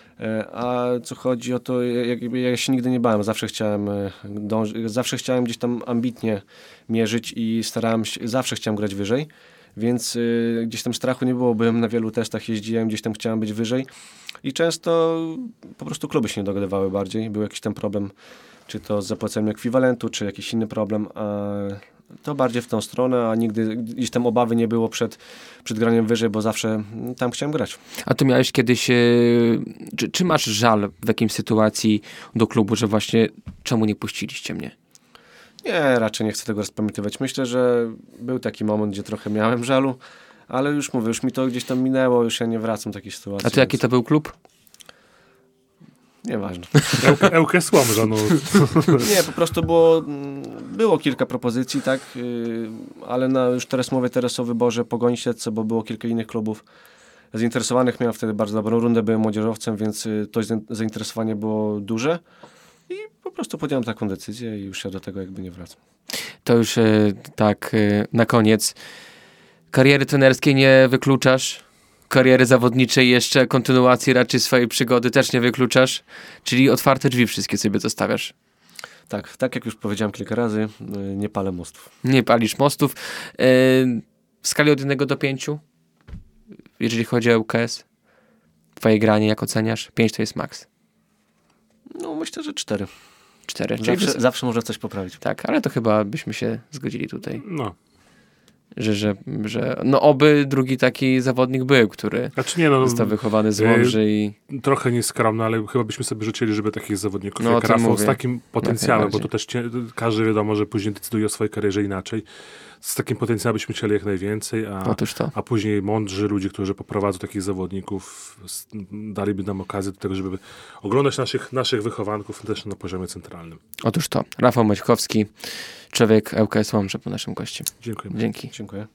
A co chodzi o to, jakby ja się nigdy nie bałem, zawsze chciałem dążyć, zawsze chciałem gdzieś tam ambitnie mierzyć i starałem się, zawsze chciałem grać wyżej, więc y, gdzieś tam strachu nie było, byłem na wielu testach, jeździłem, gdzieś tam chciałem być wyżej i często po prostu kluby się nie dogadywały bardziej, był jakiś tam problem, czy to z zapłaceniem ekwiwalentu, czy jakiś inny problem, a, to bardziej w tą stronę, a nigdy gdzieś tam obawy nie było przed, przed graniem wyżej, bo zawsze tam chciałem grać. A ty miałeś kiedyś, e, czy, czy masz żal w jakimś sytuacji do klubu, że właśnie czemu nie puściliście mnie? Nie, raczej nie chcę tego rozpamiętywać. Myślę, że był taki moment, gdzie trochę miałem żalu, ale już mówię, już mi to gdzieś tam minęło, już ja nie wracam do takiej sytuacji. A to jaki więc to był klub? Nieważne. Ełkę Łomża, no. Nie, po prostu było, było kilka propozycji, tak, yy, ale na, już teraz mówię teraz o wyborze Pogoni Siedlce, bo było kilka innych klubów zainteresowanych. Miałem wtedy bardzo dobrą rundę, byłem młodzieżowcem, więc yy, to zainteresowanie było duże i po prostu podjąłem taką decyzję i już ja do tego jakby nie wracam. To już e, tak e, na koniec. Kariery trenerskiej nie wykluczasz? Kariery zawodniczej jeszcze, kontynuacji raczej swojej przygody też nie wykluczasz? Czyli otwarte drzwi wszystkie sobie zostawiasz. Tak, tak jak już powiedziałem kilka razy, yy, nie palę mostów. Nie palisz mostów. E, w skali od jednego do pięciu, jeżeli chodzi o L K S, twoje granie jak oceniasz? pięć to jest maks. No myślę, że cztery. cztery. Czyli Zawsze, wys- zawsze można coś poprawić. Tak, ale to chyba byśmy się zgodzili tutaj. no. Że, że, że no oby drugi taki zawodnik był, który Znaczy nie, no, został wychowany z Łomży i... trochę nieskromne, ale chyba byśmy sobie życzyli, żeby takich zawodników No, o jak tym Rafał mówię. z takim potencjałem, bo najbardziej. to też cie, każdy wiadomo, że później decyduje o swojej karierze inaczej. Z takim potencjałem byśmy chcieli jak najwięcej, a, Otóż to. a później mądrzy ludzie, którzy poprowadzą takich zawodników, s- daliby nam okazję do tego, żeby oglądać naszych, naszych wychowanków też na poziomie centralnym. Otóż to. Rafał Maćkowski, człowiek L K S Łomża, był naszym gościem. Dziękuję. Dzięki. Dziękuję.